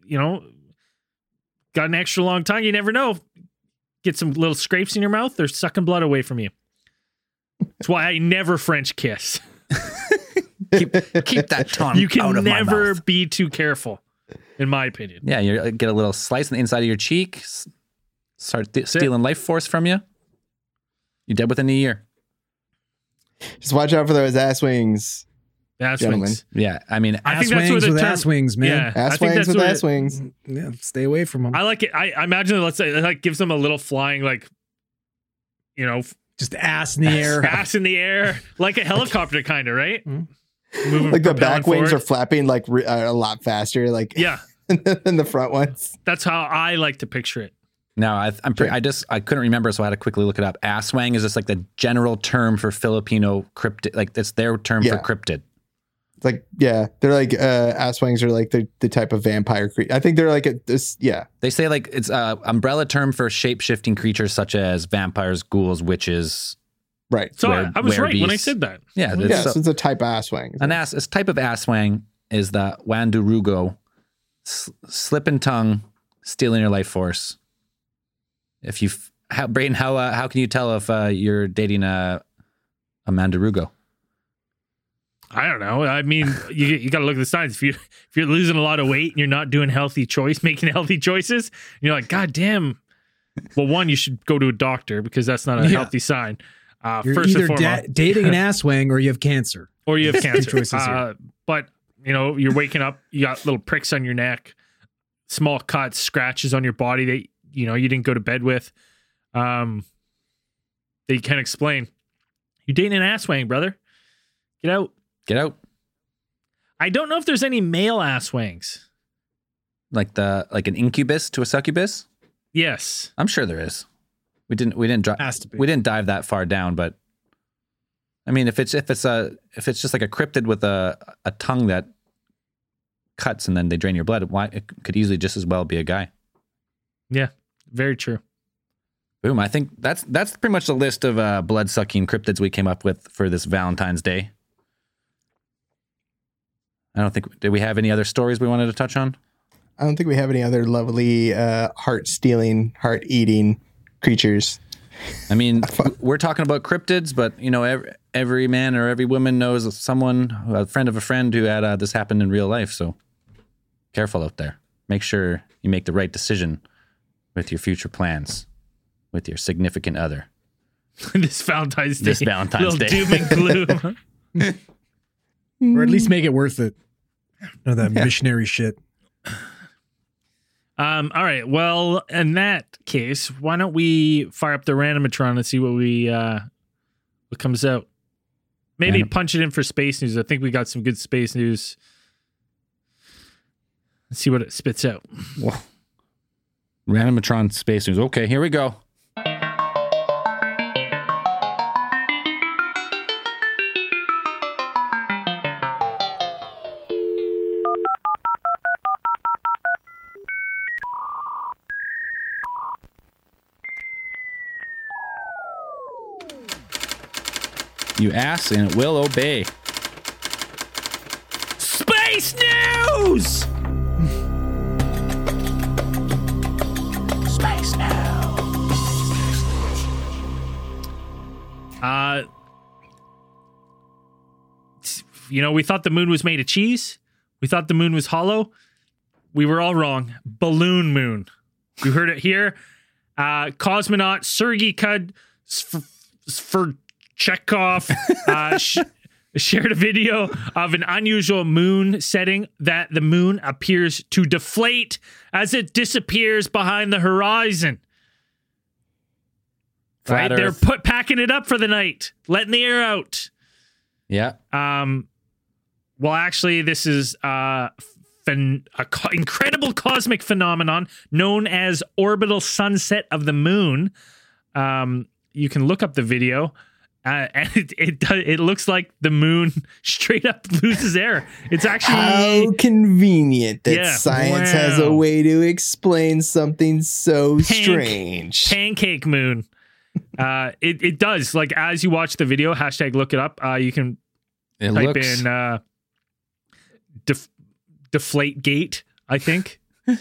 got an extra long tongue. You never know. Get some little scrapes in your mouth. They're sucking blood away from you. That's why I never French kiss. keep that tongue you can out of never my mouth. be too careful, in my opinion. Yeah, you get a little slice on the inside of your cheek, start stealing life force from you. You're dead within a year. Just watch out for those ass wings. Ass gentlemen. wings. Yeah, I mean, I think that's where the ass wings, man. Yeah, ass wings with ass wings. Yeah, stay away from them. I like it. I imagine, let's say, it like gives them a little flying, like, just ass in the air. Ass in the air, like a helicopter, kind of, right? Mm-hmm. Like the back wings are flapping like a lot faster, like than the front ones. That's how I like to picture it. No, I couldn't remember, so I had to quickly look it up. Asswang is just like the general term for Filipino cryptid, like that's their term for cryptid. It's like, they're like asswangs are like the type of vampire creature. I think they're like They say like it's a umbrella term for shape-shifting creatures such as vampires, ghouls, witches. Right. So I was right when I said that. Yeah. So it's a type of asswang. This type of asswang is the Wandarugo, slipping tongue, stealing your life force. If you, Brayden, how can you tell if you're dating a Mandarugo? I don't know. I mean, you got to look at the signs. If you're losing a lot of weight and you're not doing making healthy choices, you're like, God damn. Well, one, you should go to a doctor because that's not a healthy sign. You're first either and foremost, dating an asswang or you have cancer. Or you have cancer. Choices here. But you're waking up, you got little pricks on your neck, small cuts, scratches on your body that you didn't go to bed with. That you can't explain. You're dating an asswang, brother. Get out. Get out. I don't know if there's any male asswangs. Like an incubus to a succubus? Yes. I'm sure there is. We didn't dive that far down, but I mean if it's just like a cryptid with a tongue that cuts and then they drain your blood, it could easily just as well be a guy. Yeah, very true. Boom. I think that's pretty much the list of blood-sucking cryptids we came up with for this Valentine's Day. I don't think... Did we have any other stories we wanted to touch on? I don't think we have any other lovely heart-stealing, heart-eating creatures. I mean, we're talking about cryptids, but every man or every woman knows someone, a friend of a friend who had this happen in real life. So careful out there. Make sure you make the right decision with your future plans, with your significant other. This Valentine's Day. Little doom and gloom. Or at least make it worth it. No, that missionary shit. All right. Well, in that case, why don't we fire up the randomatron and see what comes out? Maybe punch it in for space news. I think we got some good space news. Let's see what it spits out. Well, randomatron space news. Okay, here we go. You ask and it will obey. Space news! Space news. We thought the moon was made of cheese. We thought the moon was hollow. We were all wrong. Balloon moon. You heard it here. Cosmonaut Sergei Chekhov shared a video of an unusual moon setting that the moon appears to deflate as it disappears behind the horizon. Flat right? Earth. They're packing it up for the night, letting the air out. Yeah. Well, actually, this is incredible cosmic phenomenon known as orbital sunset of the moon. You can look up the video. And it looks like the moon straight up loses air. It's actually how convenient that science has a way to explain something so strange. Pancake moon. It does. Like, as you watch the video, hashtag look it up. You can type in deflate gate, I think.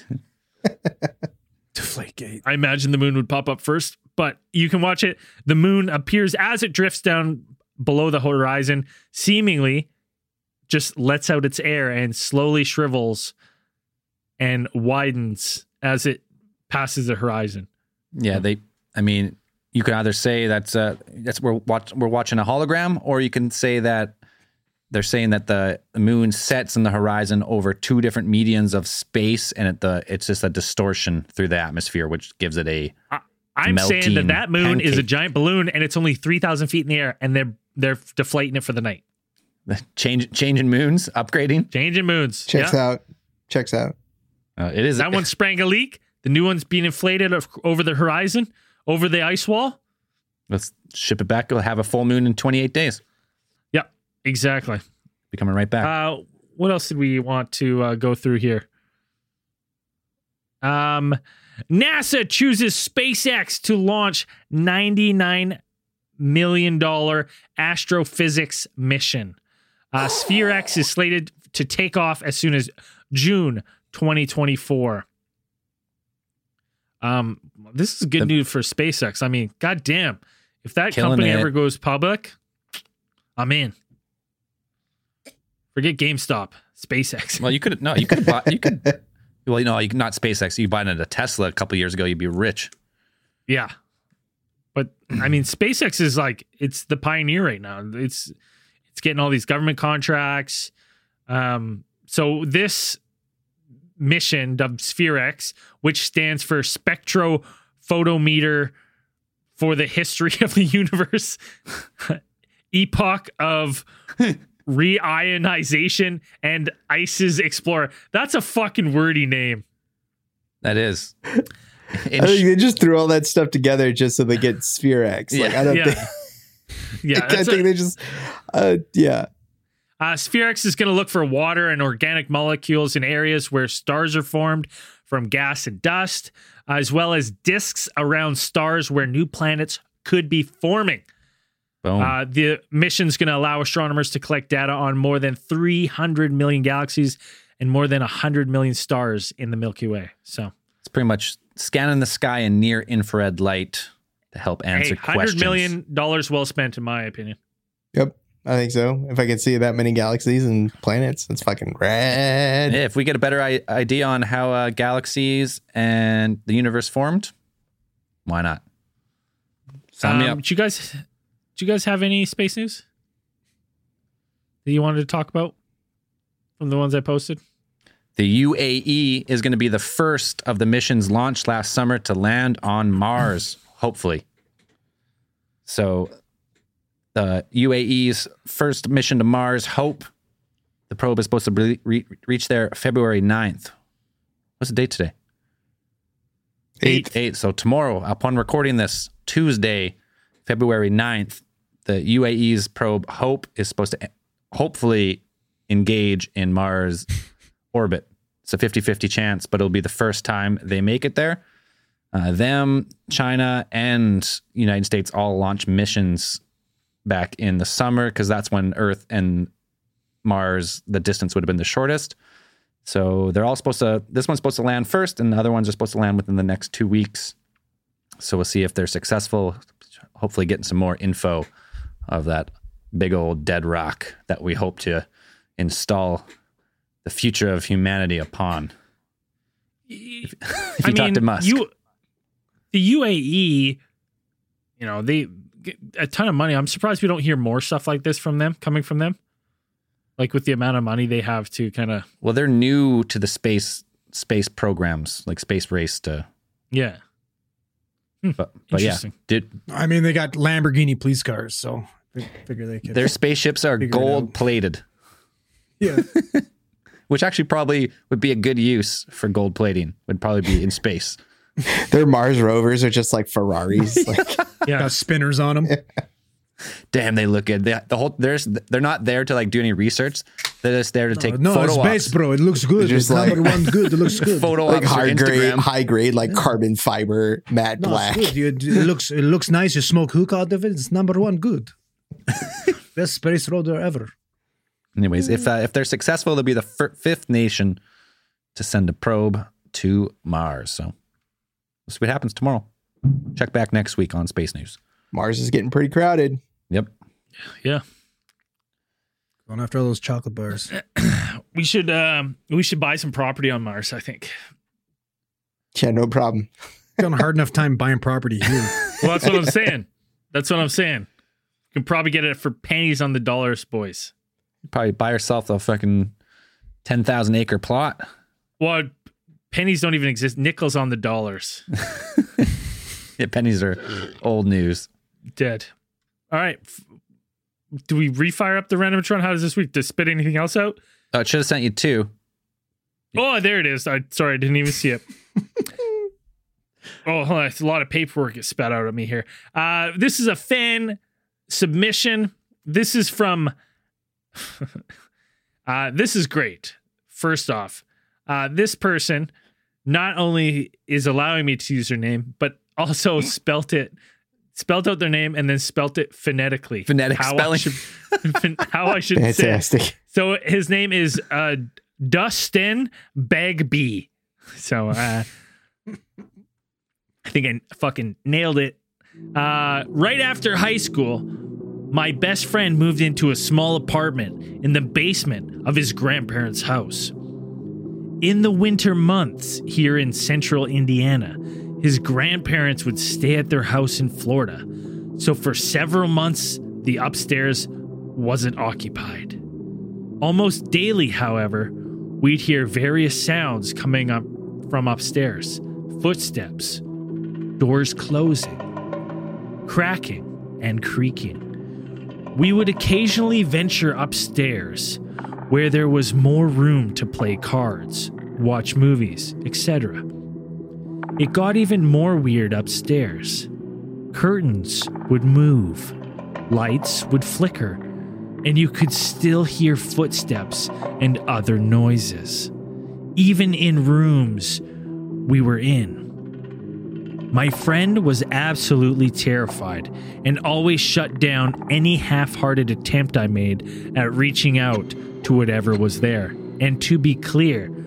Deflate gate. I imagine the moon would pop up first. But you can watch it. The moon appears as it drifts down below the horizon, seemingly just lets out its air and slowly shrivels and widens as it passes the horizon. Yeah, you can either say that's we're watching a hologram, or you can say that they're saying that the moon sets in the horizon over two different medians of space, and it's just a distortion through the atmosphere, which gives it a I'm saying that moon pancake. is a giant balloon and it's only 3,000 feet in the air, and they're deflating it for the night. Changing moons, upgrading, changing moons. Checks out. It is that one sprang a leak. The new one's being inflated over the horizon, over the ice wall. Let's ship it back. We'll have a full moon in 28 days. Yeah, exactly. Be coming right back. What else did we want to go through here? NASA chooses SpaceX to launch $99 million astrophysics mission. SphereX is slated to take off as soon as June 2024. This is good news for SpaceX. I mean, goddamn, if that company ever goes public, I'm in. Forget GameStop, SpaceX. Well, you could not SpaceX. You bought a Tesla a couple years ago, you'd be rich. Yeah. But I mean, SpaceX is it's the pioneer right now. It's getting all these government contracts. So this mission dubbed SphereX, which stands for Spectrophotometer for the History of the Universe, Epoch of Reionization, and ICE's Explorer. That's a fucking wordy name. That is. I think they just threw all that stuff together just so they get SphereX. Yeah. I don't think. Yeah, I think they just. SphereX is going to look for water and organic molecules in areas where stars are formed from gas and dust, as well as disks around stars where new planets could be forming. Boom. The mission's going to allow astronomers to collect data on more than 300 million galaxies and more than 100 million stars in the Milky Way. So it's pretty much scanning the sky in near infrared light to help answer questions. $100 million well spent, in my opinion. Yep, I think so. If I could see that many galaxies and planets, it's fucking rad. Yeah, if we get a better idea on how galaxies and the universe formed, why not? Sign me up. Do you guys have any space news that you wanted to talk about from the ones I posted? The UAE is going to be the first of the missions launched last summer to land on Mars, hopefully. So the UAE's first mission to Mars, HOPE, the probe is supposed to reach there February 9th. What's the date today? 8th. So tomorrow, upon recording this, Tuesday, February 9th, the UAE's probe HOPE is supposed to hopefully engage in Mars orbit. It's a 50-50 chance, but it'll be the first time they make it there. China, and United States all launch missions back in the summer because that's when Earth and Mars, the distance would have been the shortest. So they're all supposed to, this one's supposed to land first, and the other ones are supposed to land within the next 2 weeks. So we'll see if they're successful, hopefully getting some more info of that big old dead rock that we hope to install the future of humanity upon. If you talk to Musk. The UAE, they get a ton of money. I'm surprised we don't hear more stuff like this coming from them. Like with the amount of money they have to kind of... Well, they're new to the space programs, like space race to... Yeah. But yeah. They got Lamborghini police cars, so I figure they could... Their spaceships are gold-plated. Yeah. Which actually probably would be a good use for gold plating. Would probably be in space. Their Mars rovers are just like Ferraris. Got spinners on them. Damn, they look good. They're not there to do any research. They're just there to take photo it's space, bro. It looks good. It's number one good. It looks good. Photo ops high grade, carbon fiber, matte black. It's good. It looks nice. You smoke hook out of it. It's number one good. Best space rover ever. Anyways, if they're successful, they'll be the fifth nation to send a probe to Mars. So we'll see what happens tomorrow. Check back next week on Space News. Mars is getting pretty crowded. Yep. Yeah. Going after all those chocolate bars. We should buy some property on Mars, I think. Yeah, no problem. Got a hard enough time buying property here. Well, that's what I'm saying. You can probably get it for pennies on the dollars, boys. Probably buy yourself a fucking 10,000 acre plot. Well, pennies don't even exist. Nickels on the dollars. Yeah, pennies are old news. Dead. All right. Do we refire up the Randomatron? How does this week? Does it spit anything else out? Oh, it should have sent you two. Oh, there it is. Sorry, I didn't even see it. Oh, hold on. It's a lot of paperwork get spat out of me here. This is a fan submission. This is from... this is great. First off, this person not only is allowing me to use their name, but also spelt out their name and then spelt it phonetically. Phonetic spelling. How I should Fantastic. say it. So his name is Dustin Bagby. So I think I fucking nailed it. Right after high school, my best friend moved into a small apartment in the basement of his grandparents' house. In the winter months here in central Indiana, his grandparents would stay at their house in Florida. So for several months, the upstairs wasn't occupied. Almost daily, however, we'd hear various sounds coming up from upstairs. Footsteps, doors closing, cracking, and creaking. We would occasionally venture upstairs, where there was more room to play cards, watch movies, etc. It got even more weird upstairs. Curtains would move, lights would flicker, and you could still hear footsteps and other noises, even in rooms we were in. My friend was absolutely terrified and always shut down any half-hearted attempt I made at reaching out to whatever was there. And to be clear,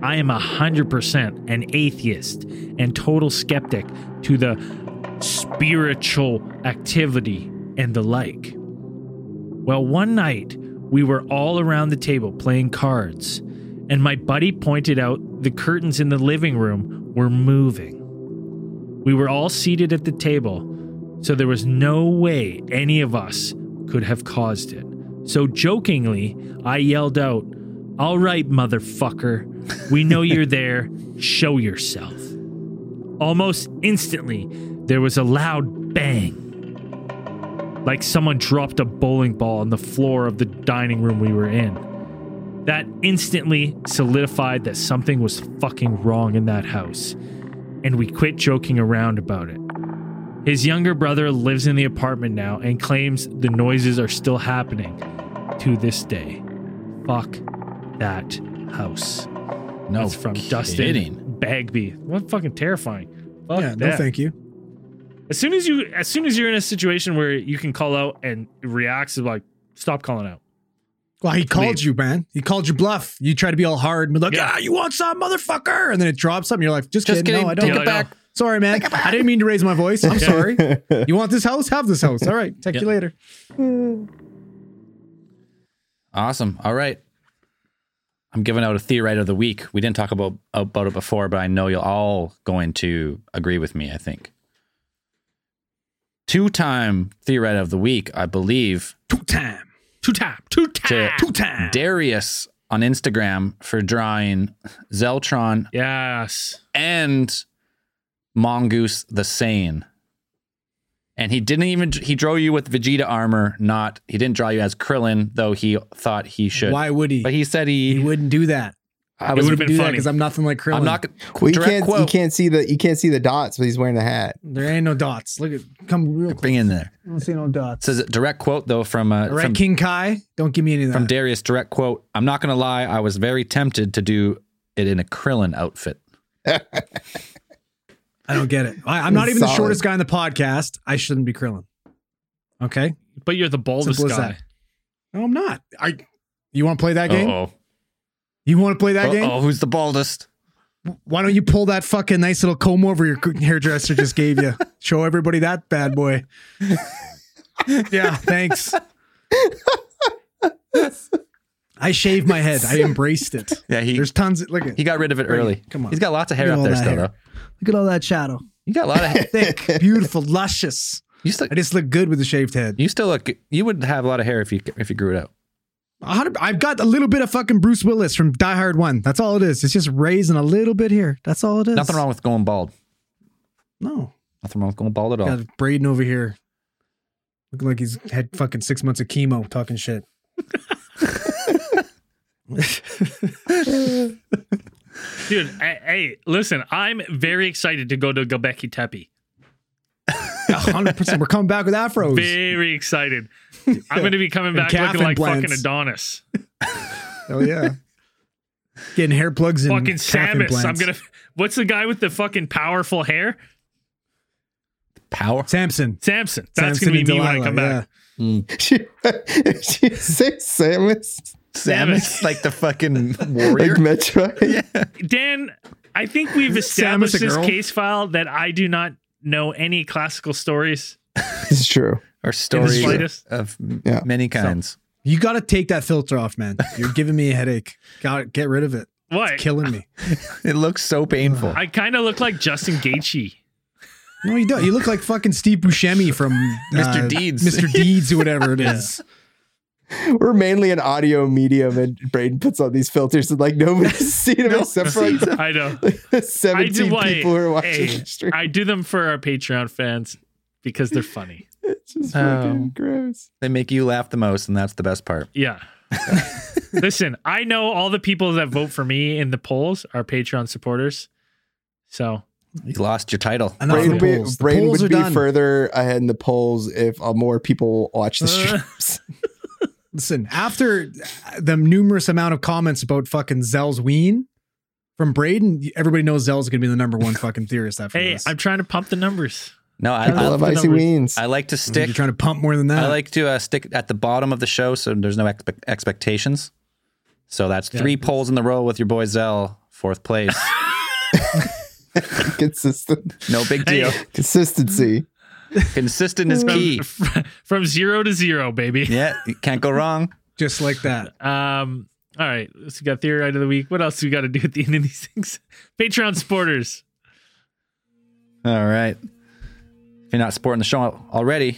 I am 100% an atheist and total skeptic to the spiritual activity and the like. Well, one night we were all around the table playing cards, and my buddy pointed out the curtains in the living room were moving. We were all seated at the table, so there was no way any of us could have caused it. So jokingly, I yelled out, "All right, motherfucker, we know you're there, show yourself." Almost instantly, there was a loud bang, like someone dropped a bowling ball on the floor of the dining room we were in. That instantly solidified that something was fucking wrong in that house, and we quit joking around about it. His younger brother lives in the apartment now and claims the noises are still happening to this day. Fuck that house. No, that's from kidding. Dustin Bagby. What fucking terrifying. Fuck Yeah, that. no thank you. As soon as you're in a situation where you can call out and it reacts, it's like, stop calling out. Well, he called you, man. He called you bluff. You try to be all hard and be like, "Yeah, you want some, motherfucker?" And then it drops something. You're like, just kidding. No, I don't. Take it back. Sorry, man. I didn't mean to raise my voice. I'm sorry. You want this house? Have this house. All right. Take you later. Awesome. All right. I'm giving out a theorite of the week. We didn't talk about it before, but I know you're all going to agree with me, I think. 2-time theorite of the week, I believe. Two-time. To Darius on Instagram for drawing Zeltron. Yes. And Mongoose the Saiyan. And he drew you with Vegeta armor, he didn't draw you as Krillin, though he thought he should. Why would he? But he said he wouldn't do that. It would have been funny because I'm nothing like Krillin. I'm not. Well, you can't see the dots, but he's wearing the hat. There ain't no dots. Look at come real close. Bring in there. I don't see no dots. Says direct quote though from King Kai. Don't give me any of that. From Darius, direct quote. I'm not gonna lie, I was very tempted to do it in a Krillin outfit. I don't get it. I'm not even the shortest guy in the podcast. I shouldn't be Krillin. Okay, but you're the baldest guy. No, I'm not. You want to play that game? Uh-oh. You want to play that game? Oh, who's the baldest? Why don't you pull that fucking nice little comb over your hairdresser just gave you? Show everybody that bad boy. Yeah, thanks. I shaved my head. I embraced it. Yeah, there's tons. Look at he got rid of it early. Come on, he's got lots of hair up there still, though. Look at all that shadow. You got a lot of hair. Thick, beautiful, luscious. I just look good with a shaved head. You still look. You would have a lot of hair if you grew it out. I've got a little bit of fucking Bruce Willis from Die Hard 1. That's all it is. It's just raising a little bit here. That's all it is. Nothing wrong with going bald. No. Nothing wrong with going bald at all. Got Braden over here looking like he's had fucking 6 months of chemo talking shit. Dude, hey, listen, I'm very excited to go to Göbekli Tepe. 100%. We're coming back with afros. Very excited. I'm going to be coming back looking like fucking Adonis. Hell yeah. Getting hair plugs and fucking Samus. What's the guy with the fucking powerful hair? Samson. That's going to be me when I come back. She say Samus. Samus, like the fucking warrior. Like Metroid. Yeah. Dan, I think we've established this case file that I do not know any classical stories. It's true. Or stories of many kinds. So, you got to take that filter off, man. You're giving me a headache. Got to get rid of it. What? It's killing me. It looks so painful. I kind of look like Justin Gaethje. No, you don't. You look like fucking Steve Buscemi from Mr. Deeds. Mr. Deeds or whatever it is. We're mainly an audio medium, and Braden puts on these filters, and like nobody's seen them except for like I know 17 people who are watching the stream. I do them for our Patreon fans because they're funny. It's just fucking gross. They make you laugh the most, and that's the best part. Yeah. Listen, I know all the people that vote for me in the polls are Patreon supporters. So you lost your title. Braden would be further ahead in the polls if more people watch the streams. Listen, after the numerous amount of comments about fucking Zell's ween from Braden, everybody knows Zell's going to be the number one fucking theorist after this. I'm trying to pump the numbers. No, I love icy weens. I like to stick. You're trying to pump more than that. I like to stick at the bottom of the show so there's no expectations. So that's 3 polls in the row with your boy Zell 4th place. Consistent. No big deal. Consistency. Consistent is key. From 0 to 0, baby. Yeah, you can't go wrong. Just like that. All right. So we got Theory of the Week. What else do we got to do at the end of these things? Patreon supporters. All right. If you're not supporting the show already,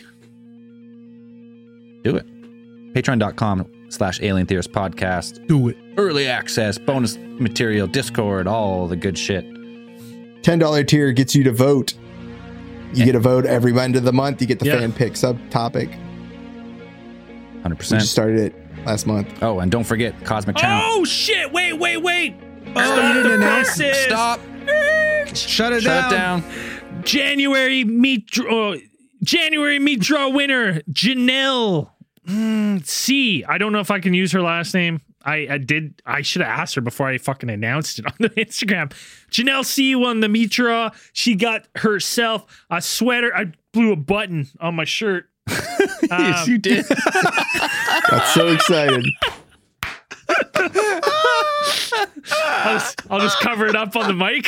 do it. Patreon.com/Alien Theorist Podcast. Do it. Early access, bonus material, Discord, all the good shit. $10 tier gets you to vote. You get a vote every end of the month. You get the fan pick subtopic. 100%. We just started it last month. Oh, and don't forget Cosmic Channel. Oh, shit. Wait. Oh, you didn't announce it. Stop. Shut it down. January meat draw winner, Janelle C. I don't know if I can use her last name. I should have asked her before I fucking announced it on the Instagram. Janelle C won the meat draw. She got herself a sweater. I blew a button on my shirt. Yes, you did. Got so excited. I'll just cover it up on the mic.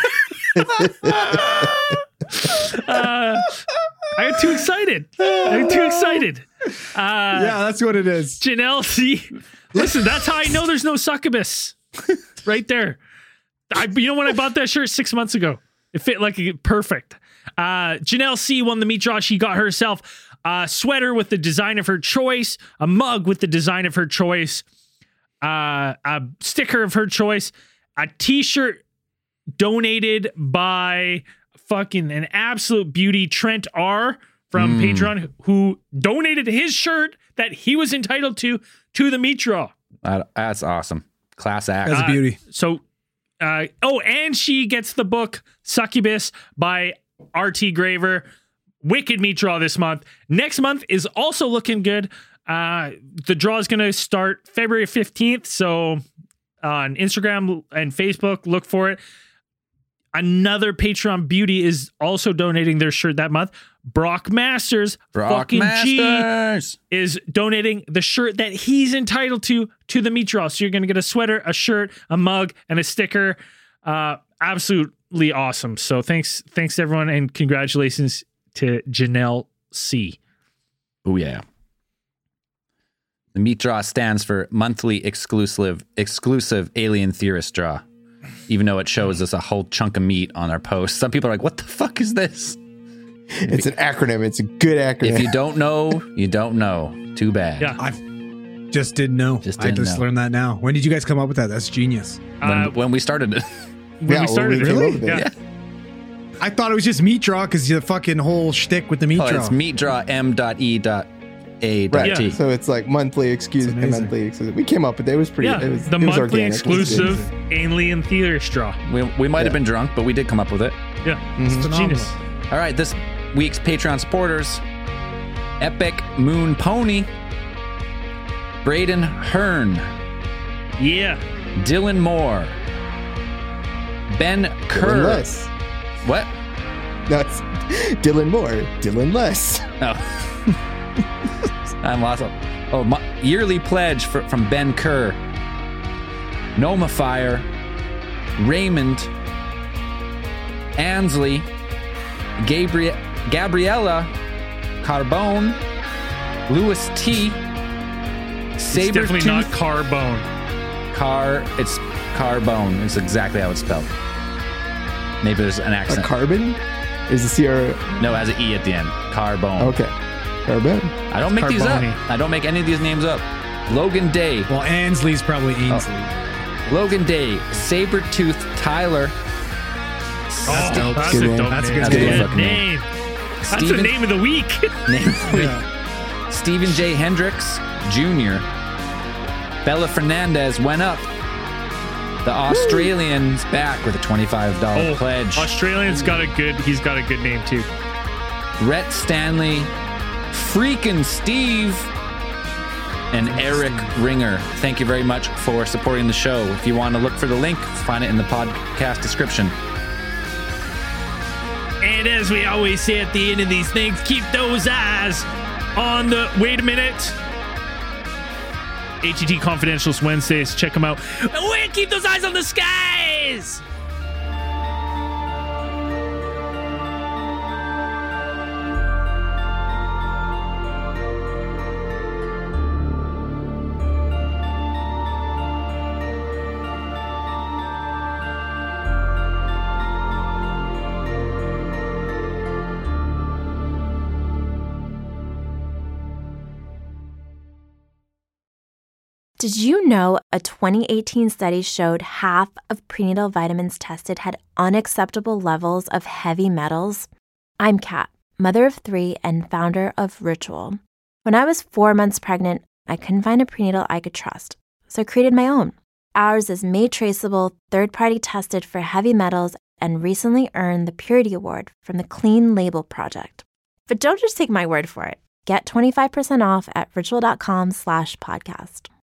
I got too excited. Yeah, that's what it is. Janelle C. Listen, that's how I know there's no succubus. Right there. You know when I bought that shirt 6 months ago? It fit like perfect. Janelle C won the meat draw. She got herself a sweater with the design of her choice, a mug with the design of her choice, a sticker of her choice, a t-shirt donated by fucking an absolute beauty, Trent R from Patreon, who donated his shirt that he was entitled to the meat draw. That's awesome. Class act. That's a beauty. So, and she gets the book Succubus by R.T. Graver. Wicked meat draw this month. Next month is also looking good. The draw is going to start February 15th. So on Instagram and Facebook, look for it. Another Patreon beauty is also donating their shirt that month. Brock Masters, G, is donating the shirt that he's entitled to the meat draw. So you're going to get a sweater, a shirt, a mug, and a sticker. Absolutely awesome. So thanks everyone, and congratulations to Janelle C. Oh yeah. The meat draw stands for monthly exclusive Alien Theorist draw. Even though it shows us a whole chunk of meat on our post. Some people are like, what the fuck is this? It's an acronym. It's a good acronym. If you don't know, you don't know. Too bad. Yeah. I just didn't know. I just learned that now. When did you guys come up with that? That's genius. When we started it. Really? Yeah. I thought it was just meat draw because the fucking whole shtick with the meat draw. It's meat draw M.E.A.T. Right. So it's like monthly exclusive. We came up with it. It was pretty. Yeah, It was the it was monthly organic. exclusive Alien Theorist draw. We might have been drunk, but we did come up with it. Yeah. It's It's genius. All right, this week's Patreon supporters: Epic Moon Pony, Braden Hearn, Yeah. Dylan Moore, Ben Kerr. Dylan Less. What? That's Dylan Moore. Dylan Less. Oh. I'm lost. Oh, yearly pledge from Ben Kerr, Noma Fire, Raymond, Ansley, Gabriella, Carbone, Louis T, It's definitely not Carbone. It's Carbone. It's exactly how it's spelled. Maybe there's an accent. A carbon? Is the Sierra? No, it has an E at the end. Carbone. Okay. Carbon. I don't make these up. Carboni. I don't make any of these names up. Logan Day. Well, Ansley's probably Ainsley. Logan Day. Sabretooth Tyler. That's Good a name. dope That's a name. good name. name. That's the name of the week. Stephen J. Hendricks Jr. Bella Fernandez went up. The Australian's back with a $25 pledge. Australian's he's got a good name too. Rhett Stanley, freaking Steve, and Eric Ringer. Thank you very much for supporting the show. If you want to look for the link, find it in the podcast description. And as we always say at the end of these things, keep those eyes on the... Wait a minute. HET Confidentials Wednesdays. Check them out. Keep those eyes on the sky. is. Did you know a 2018 study showed half of prenatal vitamins tested had unacceptable levels of heavy metals? I'm Kat, mother of 3 and founder of Ritual. When I was 4 months pregnant, I couldn't find a prenatal I could trust, so I created my own. Ours is made traceable, third-party tested for heavy metals, and recently earned the Purity Award from the Clean Label Project. But don't just take my word for it. Get 25% off at ritual.com/podcast.